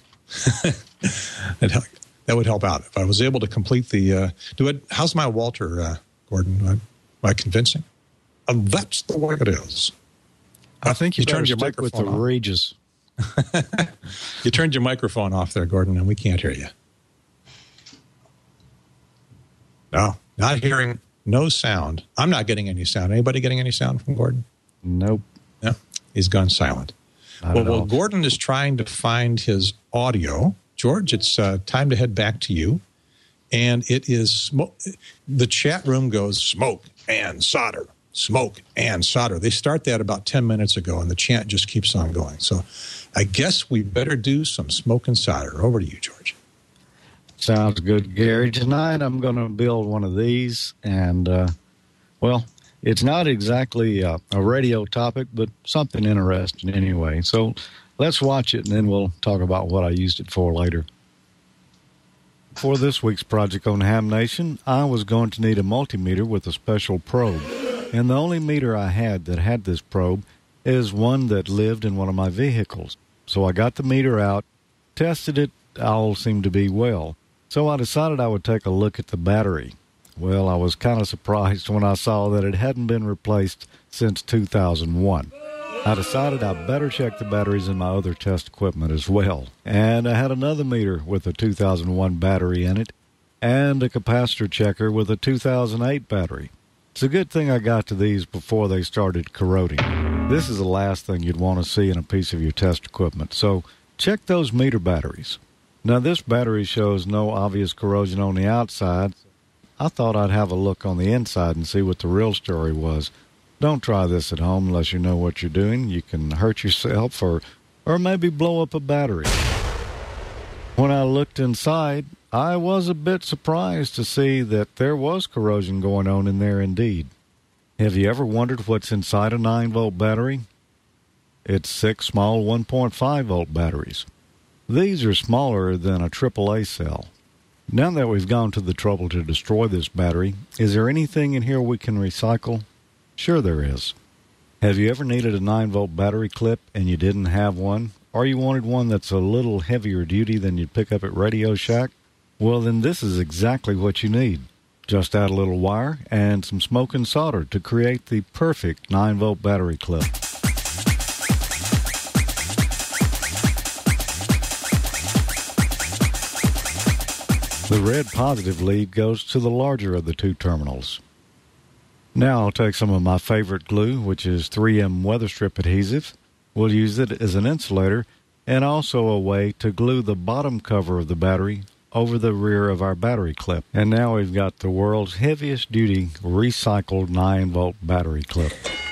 That would help out. If I was able to complete the... Uh, do it. How's my Walter, uh, Gordon? Am I convincing? And that's the way it is. I think you, you turned your microphone with the Regis. You turned your microphone off there, Gordon, and we can't hear you. No, not hearing, no sound. I'm not getting any sound. Anybody getting any sound from Gordon? Nope. No, he's gone silent. Not well, at all. while Gordon is trying to find his audio, George, it's uh, time to head back to you. and it is smoke. The chat room goes smoke and solder, smoke and solder. They start that about ten minutes ago, and the chant just keeps on going. So I guess we better do some smoke and solder. Over to you, George. Sounds good, Gary. Tonight I'm going to build one of these, and, uh, well, it's not exactly a, a radio topic, but something interesting anyway. So let's watch it, and then we'll talk about what I used it for later. For this week's project on Ham Nation, I was going to need a multimeter with a special probe. And the only meter I had that had this probe is one that lived in one of my vehicles. So I got the meter out, tested it, all seemed to be well. So I decided I would take a look at the battery. Well, I was kind of surprised when I saw that it hadn't been replaced since two thousand one. I decided I better check the batteries in my other test equipment as well. And I had another meter with a two thousand one battery in it and a capacitor checker with a two thousand eight battery. It's a good thing I got to these before they started corroding. This is the last thing you'd want to see in a piece of your test equipment, so check those meter batteries. Now, this battery shows no obvious corrosion on the outside. I thought I'd have a look on the inside and see what the real story was. Don't try this at home unless you know what you're doing. You can hurt yourself or, or maybe blow up a battery. When I looked inside, I was a bit surprised to see that there was corrosion going on in there indeed. Have you ever wondered what's inside a nine volt battery? It's six small one point five volt batteries. These are smaller than a triple A cell. Now that we've gone to the trouble to destroy this battery, is there anything in here we can recycle? Sure there is. Have you ever needed a nine volt battery clip and you didn't have one? Or you wanted one that's a little heavier duty than you'd pick up at Radio Shack? Well, then this is exactly what you need. Just add a little wire and some smoke and solder to create the perfect nine volt battery clip. The red positive lead goes to the larger of the two terminals. Now I'll take some of my favorite glue, which is three M weather strip adhesive. We'll use it as an insulator and also a way to glue the bottom cover of the battery over the rear of our battery clip. And now we've got the world's heaviest duty recycled nine volt battery clip.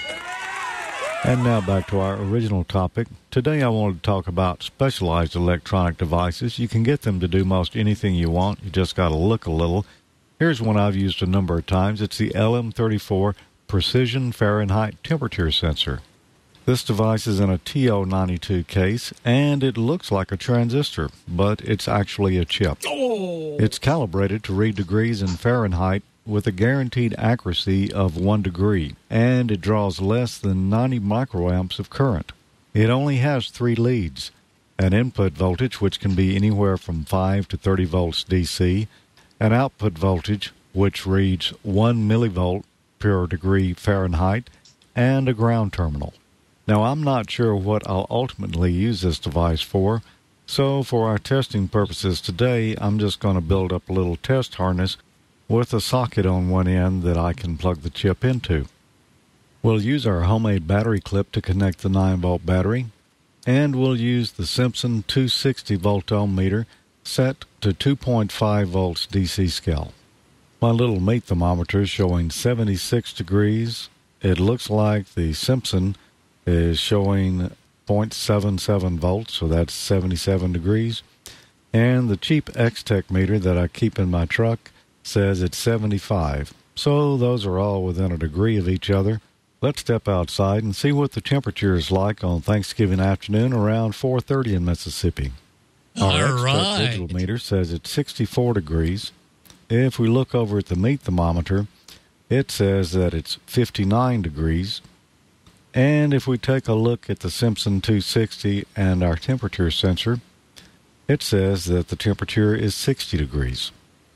And now back to our original topic. Today I wanted to talk about specialized electronic devices. You can get them to do most anything you want. You just got to look a little. Here's one I've used a number of times. It's the L M thirty-four Precision Fahrenheit Temperature Sensor. This device is in a T O ninety-two case, and it looks like a transistor, but it's actually a chip. Oh. It's calibrated to read degrees in Fahrenheit with a guaranteed accuracy of one degree, and it draws less than ninety microamps of current. It only has three leads, an input voltage which can be anywhere from five to thirty volts D C, an output voltage which reads one millivolt per degree Fahrenheit, and a ground terminal. Now, I'm not sure what I'll ultimately use this device for, so for our testing purposes today, I'm just going to build up a little test harness with a socket on one end that I can plug the chip into. We'll use our homemade battery clip to connect the nine volt battery, and we'll use the Simpson two sixty volt ohm meter set to two point five volts D C scale. My little meat thermometer is showing seventy-six degrees. It looks like the Simpson is showing zero point seven seven volts, so that's seventy-seven degrees. And the cheap X-Tech meter that I keep in my truck says it's seventy-five. So those are all within a degree of each other. Let's step outside and see what the temperature is like on Thanksgiving afternoon around four thirty in Mississippi. Our All X-Tech right. digital meter says it's sixty-four degrees. If we look over at the meat thermometer, it says that it's fifty-nine degrees. And if we take a look at the Simpson two sixty and our temperature sensor, it says that the temperature is sixty degrees.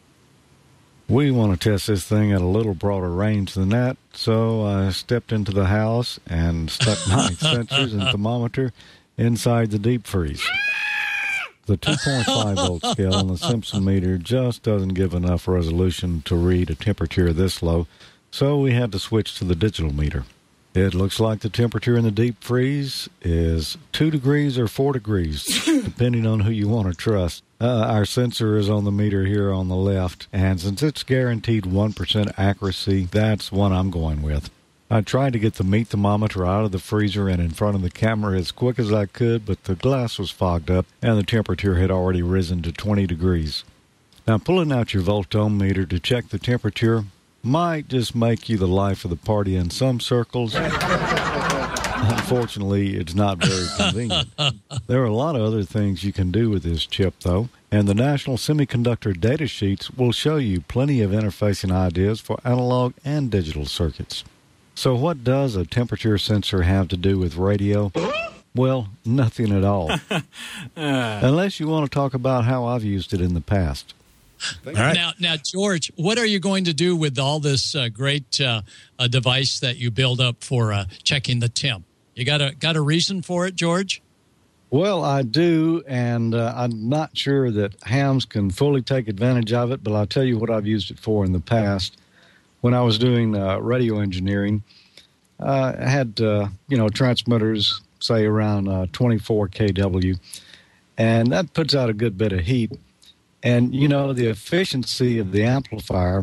We want to test this thing at a little broader range than that, so I stepped into the house and stuck my sensors and thermometer inside the deep freeze. The two point five volt scale on the Simpson meter just doesn't give enough resolution to read a temperature this low, so we had to switch to the digital meter. It looks like the temperature in the deep freeze is two degrees or four degrees, depending on who you want to trust. Uh, our sensor is on the meter here on the left, and since it's guaranteed one percent accuracy, that's what I'm going with. I tried to get the meat thermometer out of the freezer and in front of the camera as quick as I could, but the glass was fogged up, and the temperature had already risen to twenty degrees. Now, pulling out your voltometer to check the temperature might just make you the life of the party in some circles. Unfortunately, it's not very convenient. There are a lot of other things you can do with this chip, though, and the National Semiconductor data sheets will show you plenty of interfacing ideas for analog and digital circuits. So what does a temperature sensor have to do with radio? Well, nothing at all. uh, Unless you want to talk about how I've used it in the past. All right. Now, now, George, what are you going to do with all this uh, great uh, uh, device that you build up for uh, checking the temp? You got a got a reason for it, George? Well, I do, and uh, I'm not sure that hams can fully take advantage of it, but I'll tell you what I've used it for in the past. When I was doing uh, radio engineering, uh, I had uh, you know transmitters, say around uh, twenty-four K W, and that puts out a good bit of heat. And, you know, the efficiency of the amplifier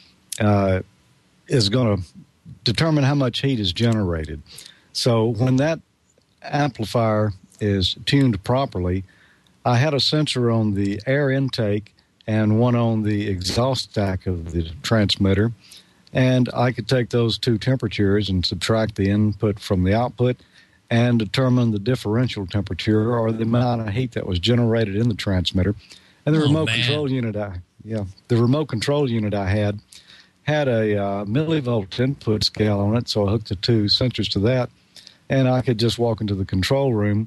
uh, is going to determine how much heat is generated. So when that amplifier is tuned properly, I had a sensor on the air intake and one on the exhaust stack of the transmitter. And I could take those two temperatures and subtract the input from the output and determine the differential temperature or the amount of heat that was generated in the transmitter. And the oh, remote man. control unit, I yeah, the remote control unit I had had a uh, millivolt input scale on it, so I hooked the two sensors to that, and I could just walk into the control room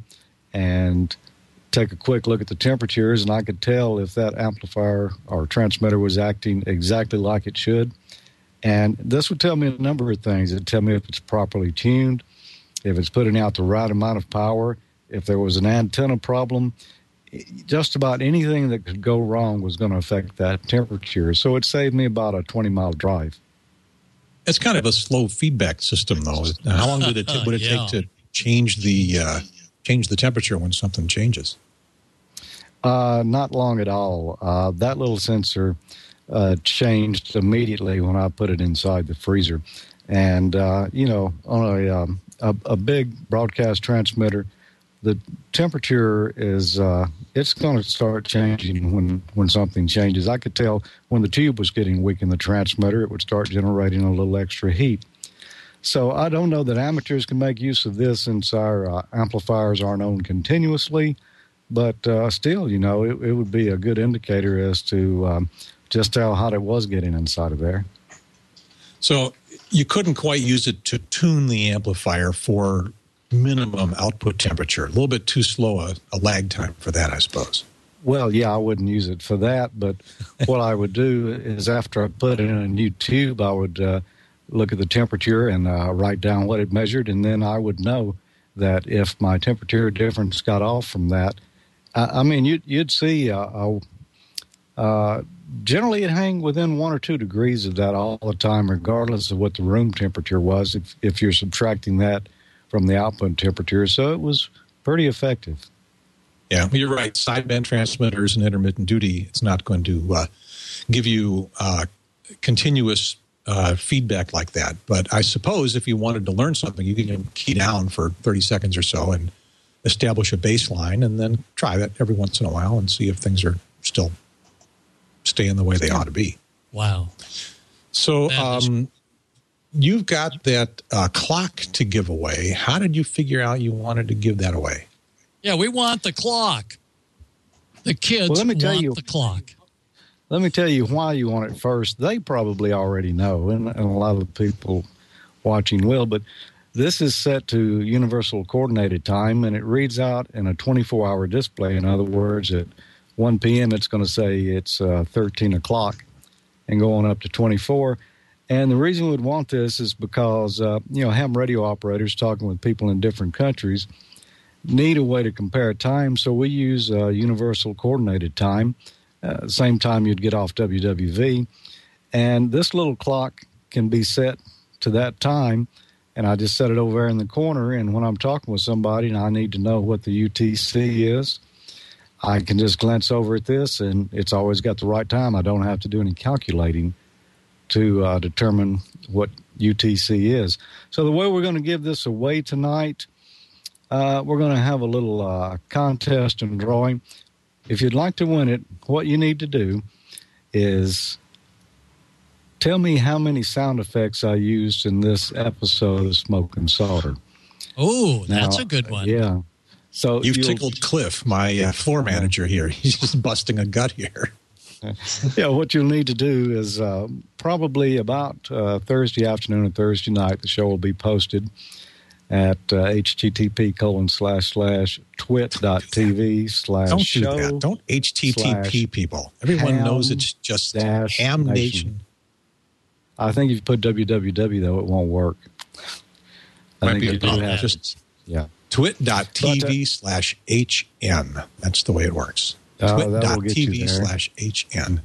and take a quick look at the temperatures, and I could tell if that amplifier or transmitter was acting exactly like it should. And this would tell me a number of things. It would tell me if it's properly tuned, if it's putting out the right amount of power, if there was an antenna problem. Just about anything that could go wrong was going to affect that temperature. So it saved me about a twenty-mile drive. It's kind of a slow feedback system, though. How long did it t- would it Yeah. take to change the uh, change the temperature when something changes? Uh, not long at all. Uh, that little sensor uh, changed immediately when I put it inside the freezer. And, uh, you know, on a, um, a, a big broadcast transmitter, the temperature is, uh, it's going to start changing when, when something changes. I could tell when the tube was getting weak in the transmitter, it would start generating a little extra heat. So I don't know that amateurs can make use of this since our uh, amplifiers aren't owned continuously, but uh, still, you know, it, it would be a good indicator as to um, just how hot it was getting inside of there. So you couldn't quite use it to tune the amplifier for minimum output temperature. A little bit too slow a, a lag time for that, I suppose. Well, yeah, I wouldn't use it for that, but what I would do is after I put it in a new tube, I would uh, look at the temperature and uh, write down what it measured, and then I would know that if my temperature difference got off from that, I, I mean, you'd, you'd see uh, uh, uh, generally it hang within one or two degrees of that all the time, regardless of what the room temperature was, if, if you're subtracting that from the output temperature. So it was pretty effective. Yeah, you're right. Sideband transmitters and intermittent duty, it's not going to uh, give you uh, continuous uh, feedback like that. But I suppose if you wanted to learn something, you can key down for thirty seconds or so and establish a baseline and then try that every once in a while and see if things are still staying the way they ought to be. Wow. So um, you've got that uh, clock to give away. How did you figure out you wanted to give that away? Yeah, we want the clock. The kids well, let me tell want you, the clock. Let me tell you why you want it first. They probably already know, and, and a lot of the people watching will, but this is set to universal coordinated time, and it reads out in a twenty-four hour display. In other words, at one p.m. it's going to say it's uh, thirteen o'clock and go on up to twenty-four. And the reason we would want this is because, uh, you know, ham radio operators talking with people in different countries need a way to compare time, so we use uh, universal coordinated time, uh, same time you'd get off W W V. And this little clock can be set to that time, and I just set it over there in the corner. And when I'm talking with somebody and I need to know what the U T C is, I can just glance over at this, and it's always got the right time. I don't have to do any calculating to uh, determine what U T C is. So the way we're going to give this away tonight, uh, we're going to have a little uh, contest and drawing. If you'd like to win it, what you need to do is tell me how many sound effects I used in this episode of Smoke and Solder. Oh, that's now, a good one. Yeah. So You've tickled Cliff, my uh, floor manager here. He's just busting a gut here. Yeah, what you'll need to do is uh, probably about uh, Thursday afternoon and Thursday night, the show will be posted at uh, http colon slash slash twit.tv slash Don't show. do that. Don't H T T P people. Everyone knows it's just Ham Nation. Nation. I think if you put www, though, it won't work. I Might think be you do have just yeah. twit.tv slash HN. That's the way it works. Uh, twit.tv slash HN.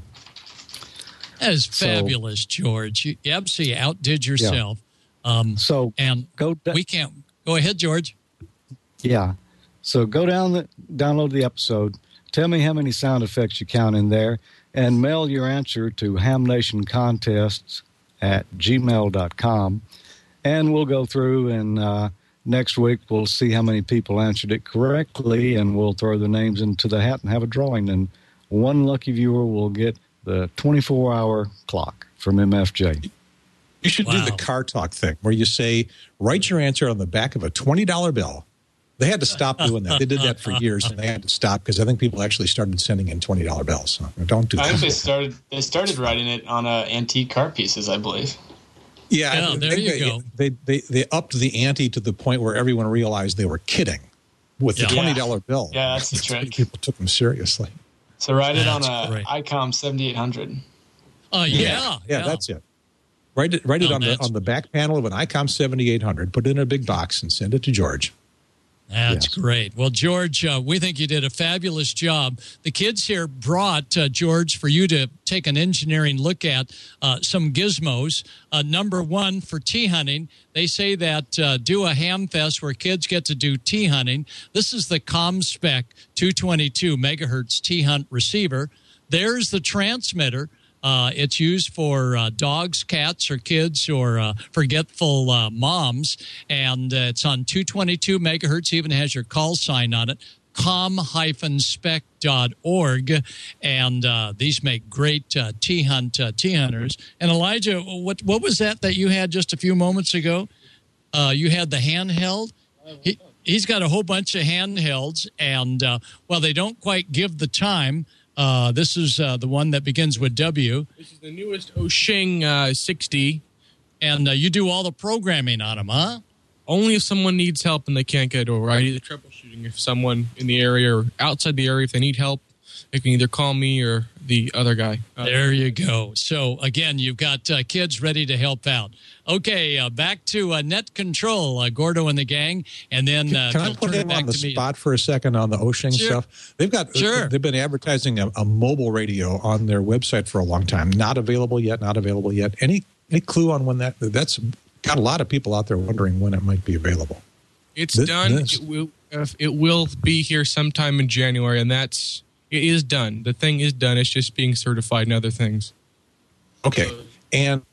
That is fabulous, so, George. You absolutely outdid yourself. Yeah. Um, so and go da- we can't go ahead, George. Yeah. So go down the download the episode. Tell me how many sound effects you count in there, and mail your answer to hamnationcontests at gmail dot com, and we'll go through and uh, next week we'll see how many people answered it correctly, and we'll throw the names into the hat and have a drawing, and one lucky viewer will get the twenty-four hour clock from M F J. You should wow. do the car talk thing where you say, write your answer on the back of a twenty dollar bill. They had to stop doing that. They did that for years, and they had to stop because I think people actually started sending in twenty dollar bills. So don't do I that. think they started, they started writing it on uh, antique car pieces, I believe. Yeah, yeah there they, you they, go. They, they, they upped the ante to the point where everyone realized they were kidding with the Yeah. twenty dollar bill. Yeah, that's the trick. People took them seriously. So write it That's on a great. ICOM seventy-eight hundred. Oh, yeah, yeah. Yeah, that's it. Write it, write it No, on the that's- on the back panel of an ICOM seventy-eight hundred, put it in a big box, and send it to George. That's Yes. great. Well, George, uh, we think you did a fabulous job. The kids here brought, uh, George, for you to take an engineering look at uh, some gizmos. Uh, number one, for tea hunting, they say that uh, do a ham fest where kids get to do tea hunting. This is the ComSpec two twenty-two megahertz tea hunt receiver. There's the transmitter. Uh, it's used for uh, dogs, cats, or kids, or uh, forgetful uh, moms. And uh, it's on two twenty-two megahertz, even has your call sign on it, com spec dot org. And uh, these make great uh, tea hunt uh, tea hunters. And Elijah, what what was that that you had just a few moments ago? Uh, you had the handheld? He, he's got a whole bunch of handhelds. And uh, while they don't quite give the time, Uh, this is uh, the one that begins with W. This is the newest Oshing uh, sixty. And uh, you do all the programming on them, huh? Only if someone needs help and they can't get over. I do the troubleshooting. If someone in the area or outside the area, if they need help, they can either call me or the other guy. Uh, There you go. So, again, you've got uh, kids ready to help out. Okay, uh, back to uh, net control, uh, Gordo and the gang, and then uh, Can I we'll put turn it him back on the to me. spot for a second on the Oshing Sure. stuff? They've got Sure. they've been advertising a, a mobile radio on their website for a long time. Not available yet. Not available yet. Any any clue on when that? That's got a lot of people out there wondering when it might be available. It's This- done. this- It will, it will be here sometime in January, and that's it is done. The thing is done. It's just being certified and other things. Okay, and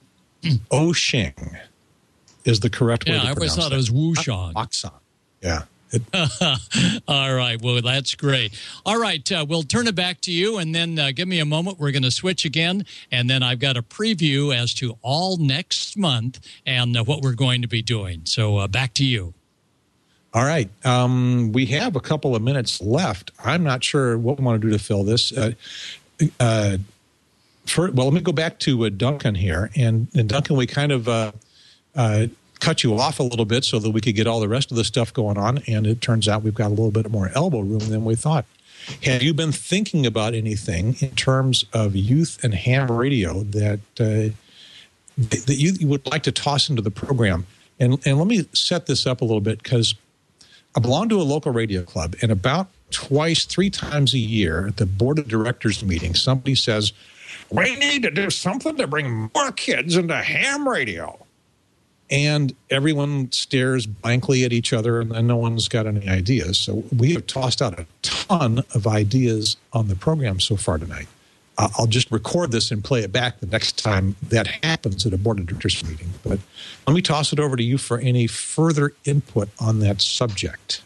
Oshing is the correct way Yeah, to I always pronounce thought it was Wushang. Oxon. Yeah. It, All right. Well, that's great. All right. Uh, we'll turn it back to you, and then uh, give me a moment. We're going to switch again, and then I've got a preview as to all next month and uh, what we're going to be doing. So uh, back to you. All right. Um, we have a couple of minutes left. I'm not sure what we want to do to fill this. Uh, uh, for, well, let me go back to uh, Duncan here. And, and Duncan, we kind of uh, uh, cut you off a little bit so that we could get all the rest of the stuff going on. And it turns out we've got a little bit more elbow room than we thought. Have you been thinking about anything in terms of youth and ham radio that uh, that you, you would like to toss into the program? And, and let me set this up a little bit because I belong to a local radio club, and about twice, three times a year at the board of directors meeting, somebody says, we need to do something to bring more kids into ham radio. and everyone stares blankly at each other, and, and no one's got any ideas. So we have tossed out a ton of ideas on the program so far tonight. Uh, I'll just record this and play it back the next time that happens at a board of directors meeting. But let me toss it over to you for any further input on that subject.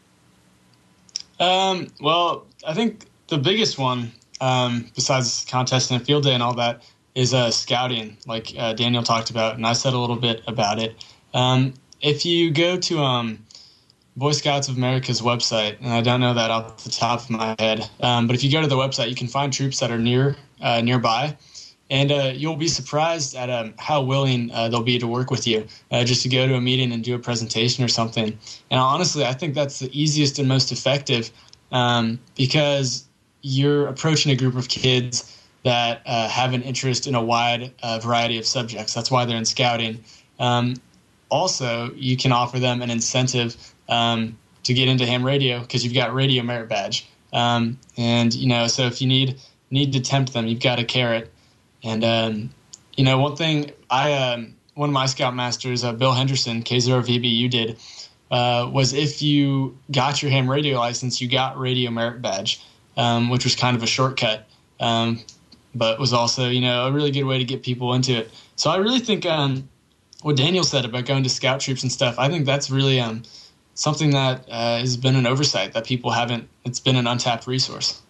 Um, well, I think the biggest one, um, besides contest and field day and all that, is uh, scouting, like uh, Daniel talked about, and I said a little bit about it. Um, if you go to um, Boy Scouts of America's website, and I don't know that off the top of my head, um, but if you go to the website, you can find troops that are near uh, nearby, and uh, you'll be surprised at um, how willing uh, they'll be to work with you, uh, just to go to a meeting and do a presentation or something. And honestly, I think that's the easiest and most effective, um, because you're approaching a group of kids that uh, have an interest in a wide uh, variety of subjects. That's why they're in scouting. Um, also, you can offer them an incentive um, to get into ham radio because you've got radio merit badge. Um, and, you know, so if you need need to tempt them, you've got a carrot. And, um, you know, one thing I, um, one of my scoutmasters, uh, Bill Henderson, K zero V B U did, uh, was if you got your ham radio license, you got radio merit badge, um, which was kind of a shortcut. Um, but was also, you know, a really good way to get people into it. So I really think um, what Daniel said about going to scout troops and stuff, I think that's really um, something that uh, has been an oversight that people haven't, it's been an untapped resource.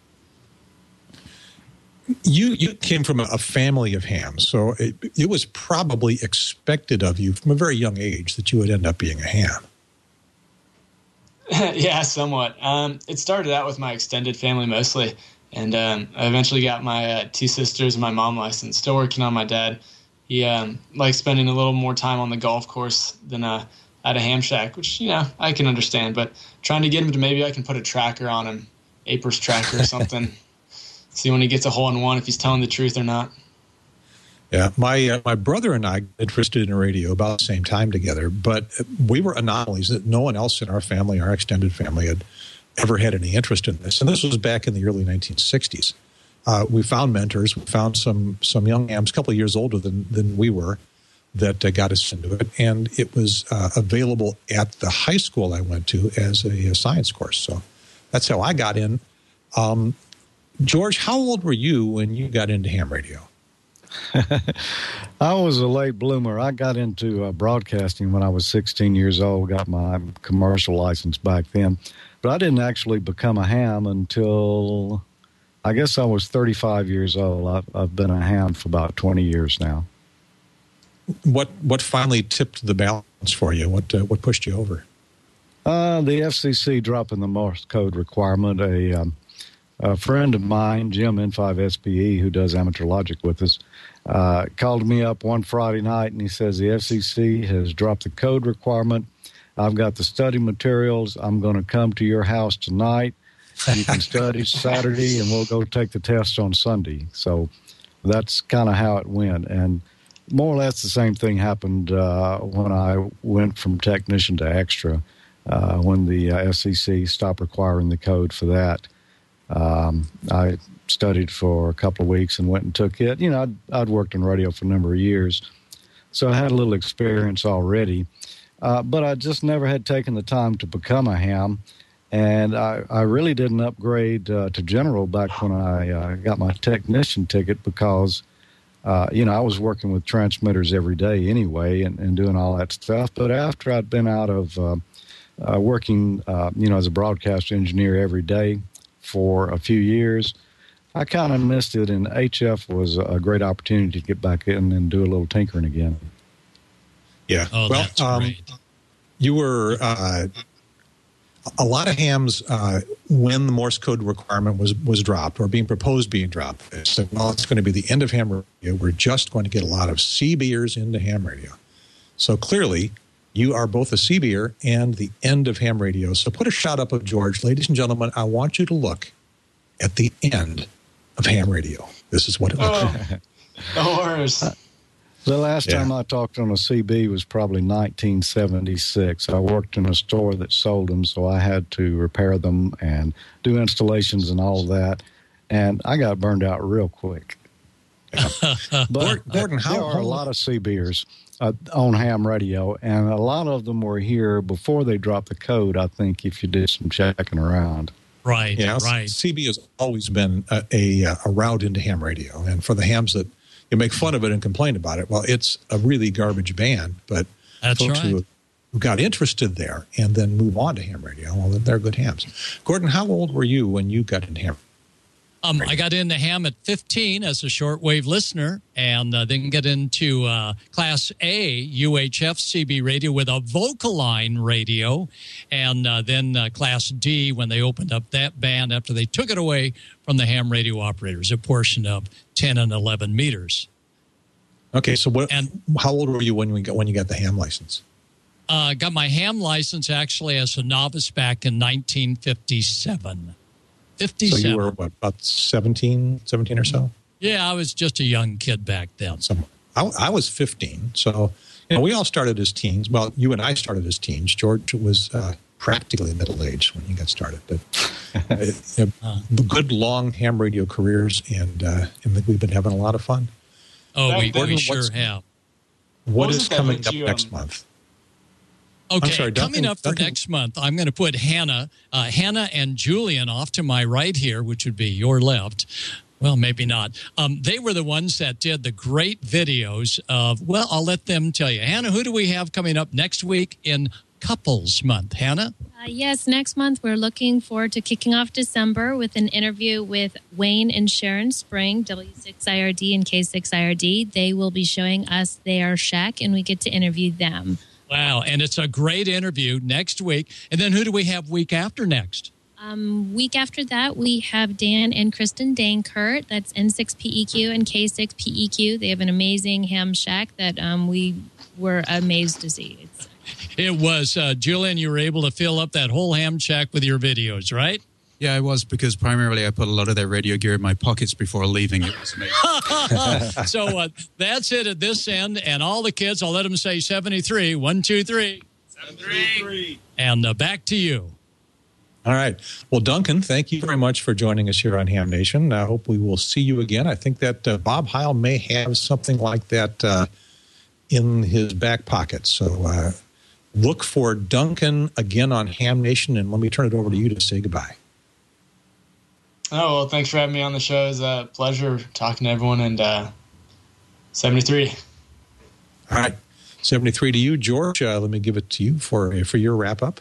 You you came from a family of hams, so it, it was probably expected of you from a very young age that you would end up being a ham. Yeah, somewhat. Um, it started out with my extended family mostly. And um, I eventually got my uh, two sisters and my mom license. Still working on my dad. He um, likes spending a little more time on the golf course than uh, at a ham shack, which, you know, I can understand. But trying to get him to maybe I can put a tracker on him, Apers tracker or something. See when he gets a hole in one if he's telling the truth or not. Yeah, my uh, my brother and I got interested in radio about the same time together, but we were anomalies that no one else in our family, our extended family, had ever had any interest in this. And this was back in the early nineteen sixties. Uh, we found mentors. We found some some young hams, a couple of years older than, than we were, that uh, got us into it. And it was uh, available at the high school I went to as a, a science course. So that's how I got in. Um, George, how old were you when you got into ham radio? I was a late bloomer. I got into uh, broadcasting when I was sixteen years old, got my commercial license back then. But I didn't actually become a ham until, I guess I was thirty-five years old. I've, I've been a ham for about twenty years now. What what finally tipped the balance for you? What uh, what pushed you over? Uh, the F C C dropping the Morse code requirement. A, um, a friend of mine, Jim N five S P E, who does Amateur Logic with us, uh, called me up one Friday night, and he says the F C C has dropped the code requirement. I've got the study materials. I'm going to come to your house tonight. You can study Saturday, and we'll go take the test on Sunday. So that's kind of how it went. And more or less the same thing happened uh, when I went from technician to extra, uh, when the uh, F C C stopped requiring the code for that. Um, I studied for a couple of weeks and went and took it. You know, I'd, I'd worked in radio for a number of years, so I had a little experience already. Uh, but I just never had taken the time to become a ham, and I, I really didn't upgrade uh, to general back when I uh, got my technician ticket because, uh, you know, I was working with transmitters every day anyway and, and doing all that stuff. But after I'd been out of uh, uh, working, uh, you know, as a broadcast engineer every day for a few years, I kind of missed it, and H F was a great opportunity to get back in and do a little tinkering again. Yeah. Oh, well, that's um, great. You were uh, a lot of hams uh, when the Morse code requirement was was dropped or being proposed being dropped. They said, well, it's going to be the end of ham radio. We're just going to get a lot of C B-ers into ham radio. So clearly, you are both a C B-er and the end of ham radio. So put a shot up of George. Ladies and gentlemen, I want you to look at the end of ham radio. This is what it looks Oh, like. the horrors. The last Yeah. time I talked on a C B was probably nineteen seventy-six. I worked in a store that sold them, so I had to repair them and do installations and all that. And I got burned out real quick. But Gordon, how there are a lot of C Bers uh, on ham radio, and a lot of them were here before they dropped the code, I think, if you did some checking around. Right, yeah, right. C B has always been a, a, a route into ham radio. And for the hams that you make fun of it and complain about it, well, it's a really garbage band. But That's folks right. who, who got interested there and then move on to ham radio, well, they're good hams. Gordon, how old were you when you got into ham? Um, I got into ham at fifteen as a shortwave listener, and uh, then get into uh, Class A U H F C B radio with a vocal line radio, and uh, then uh, Class D when they opened up that band after they took it away from the ham radio operators, a portion of ten and eleven meters. Okay, so what? And how old were you when we got when you got the ham license? I uh, got my ham license actually as a novice back in nineteen fifty-seven. fifty-seven. So you were, what, about seventeen, seventeen or so? Yeah, I was just a young kid back then. So I, I was fifteen. So, you know, we all started as teens. Well, you and I started as teens. George was uh, practically middle-aged when he got started. But uh, uh, good, long ham radio careers, and, uh, and we've been having a lot of fun. Oh, That- we, that- we sure have. What, What was is it that coming made up you, next um, month? Okay, I'm sorry, Duncan- coming up for Duncan- next month, I'm going to put Hannah, uh, Hannah and Julian off to my right here, which would be your left. Well, maybe not. Um, they were the ones that did the great videos of, well, I'll let them tell you. Hannah, who do we have coming up next week in Couples Month? Hannah? Uh, yes, next month we're looking forward to kicking off December with an interview with Wayne and Sharon Spring, W six I R D and K six I R D. They will be showing us their shack, and we get to interview them. Wow, and it's a great interview next week. And then who do we have week after next? Um, week after that, we have Dan and Kristen Dankert. That's N six P E Q and K six P E Q. They have an amazing ham shack that um, we were amazed to see. It's, It was, uh, Julian, you were able to fill up that whole ham shack with your videos, right? Yeah, I was, because primarily I put a lot of their radio gear in my pockets before leaving. It was amazing. So uh, that's it at this end. And all the kids, I'll let them say seventy-three. One, two, three. seventy-three. And uh, back to you. All right. Well, Duncan, thank you very much for joining us here on Ham Nation. I hope we will see you again. I think that uh, Bob Heil may have something like that uh, in his back pocket. So uh, look for Duncan again on Ham Nation, and let me turn it over to you to say goodbye. Oh, well, thanks for having me on the show. It's a pleasure talking to everyone. And uh, seventy-three. All right. seventy-three to you, George. Uh, let me give it to you for, for your wrap-up.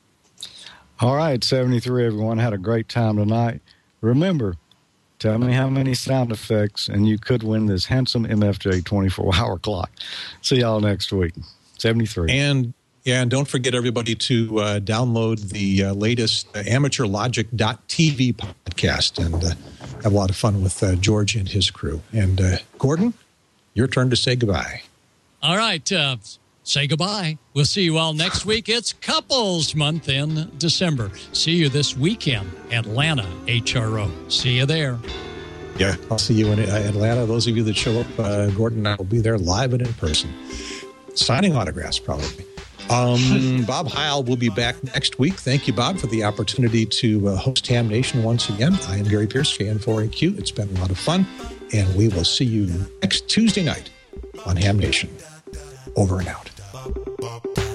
All right, seventy-three, everyone. Had a great time tonight. Remember, tell me how many sound effects, and you could win this handsome M F J twenty-four hour clock. See y'all next week. seventy-three. And yeah, and don't forget, everybody, to uh, download the uh, latest uh, amateur logic dot t v podcast and uh, have a lot of fun with uh, George and his crew. And uh, Gordon, your turn to say goodbye. All right. Uh, say goodbye. We'll see you all next week. It's Couples Month in December. See you this weekend, Atlanta H R O. See you there. Yeah, I'll see you in uh, Atlanta. Those of you that show up, uh, Gordon and I will be there live and in person. Signing autographs, probably. Um, Bob Heil will be back next week. Thank you, Bob, for the opportunity to uh, host Ham Nation once again. I am Gary Pierce, K N four A Q. It's been a lot of fun, and we will see you next Tuesday night on Ham Nation. Over and out.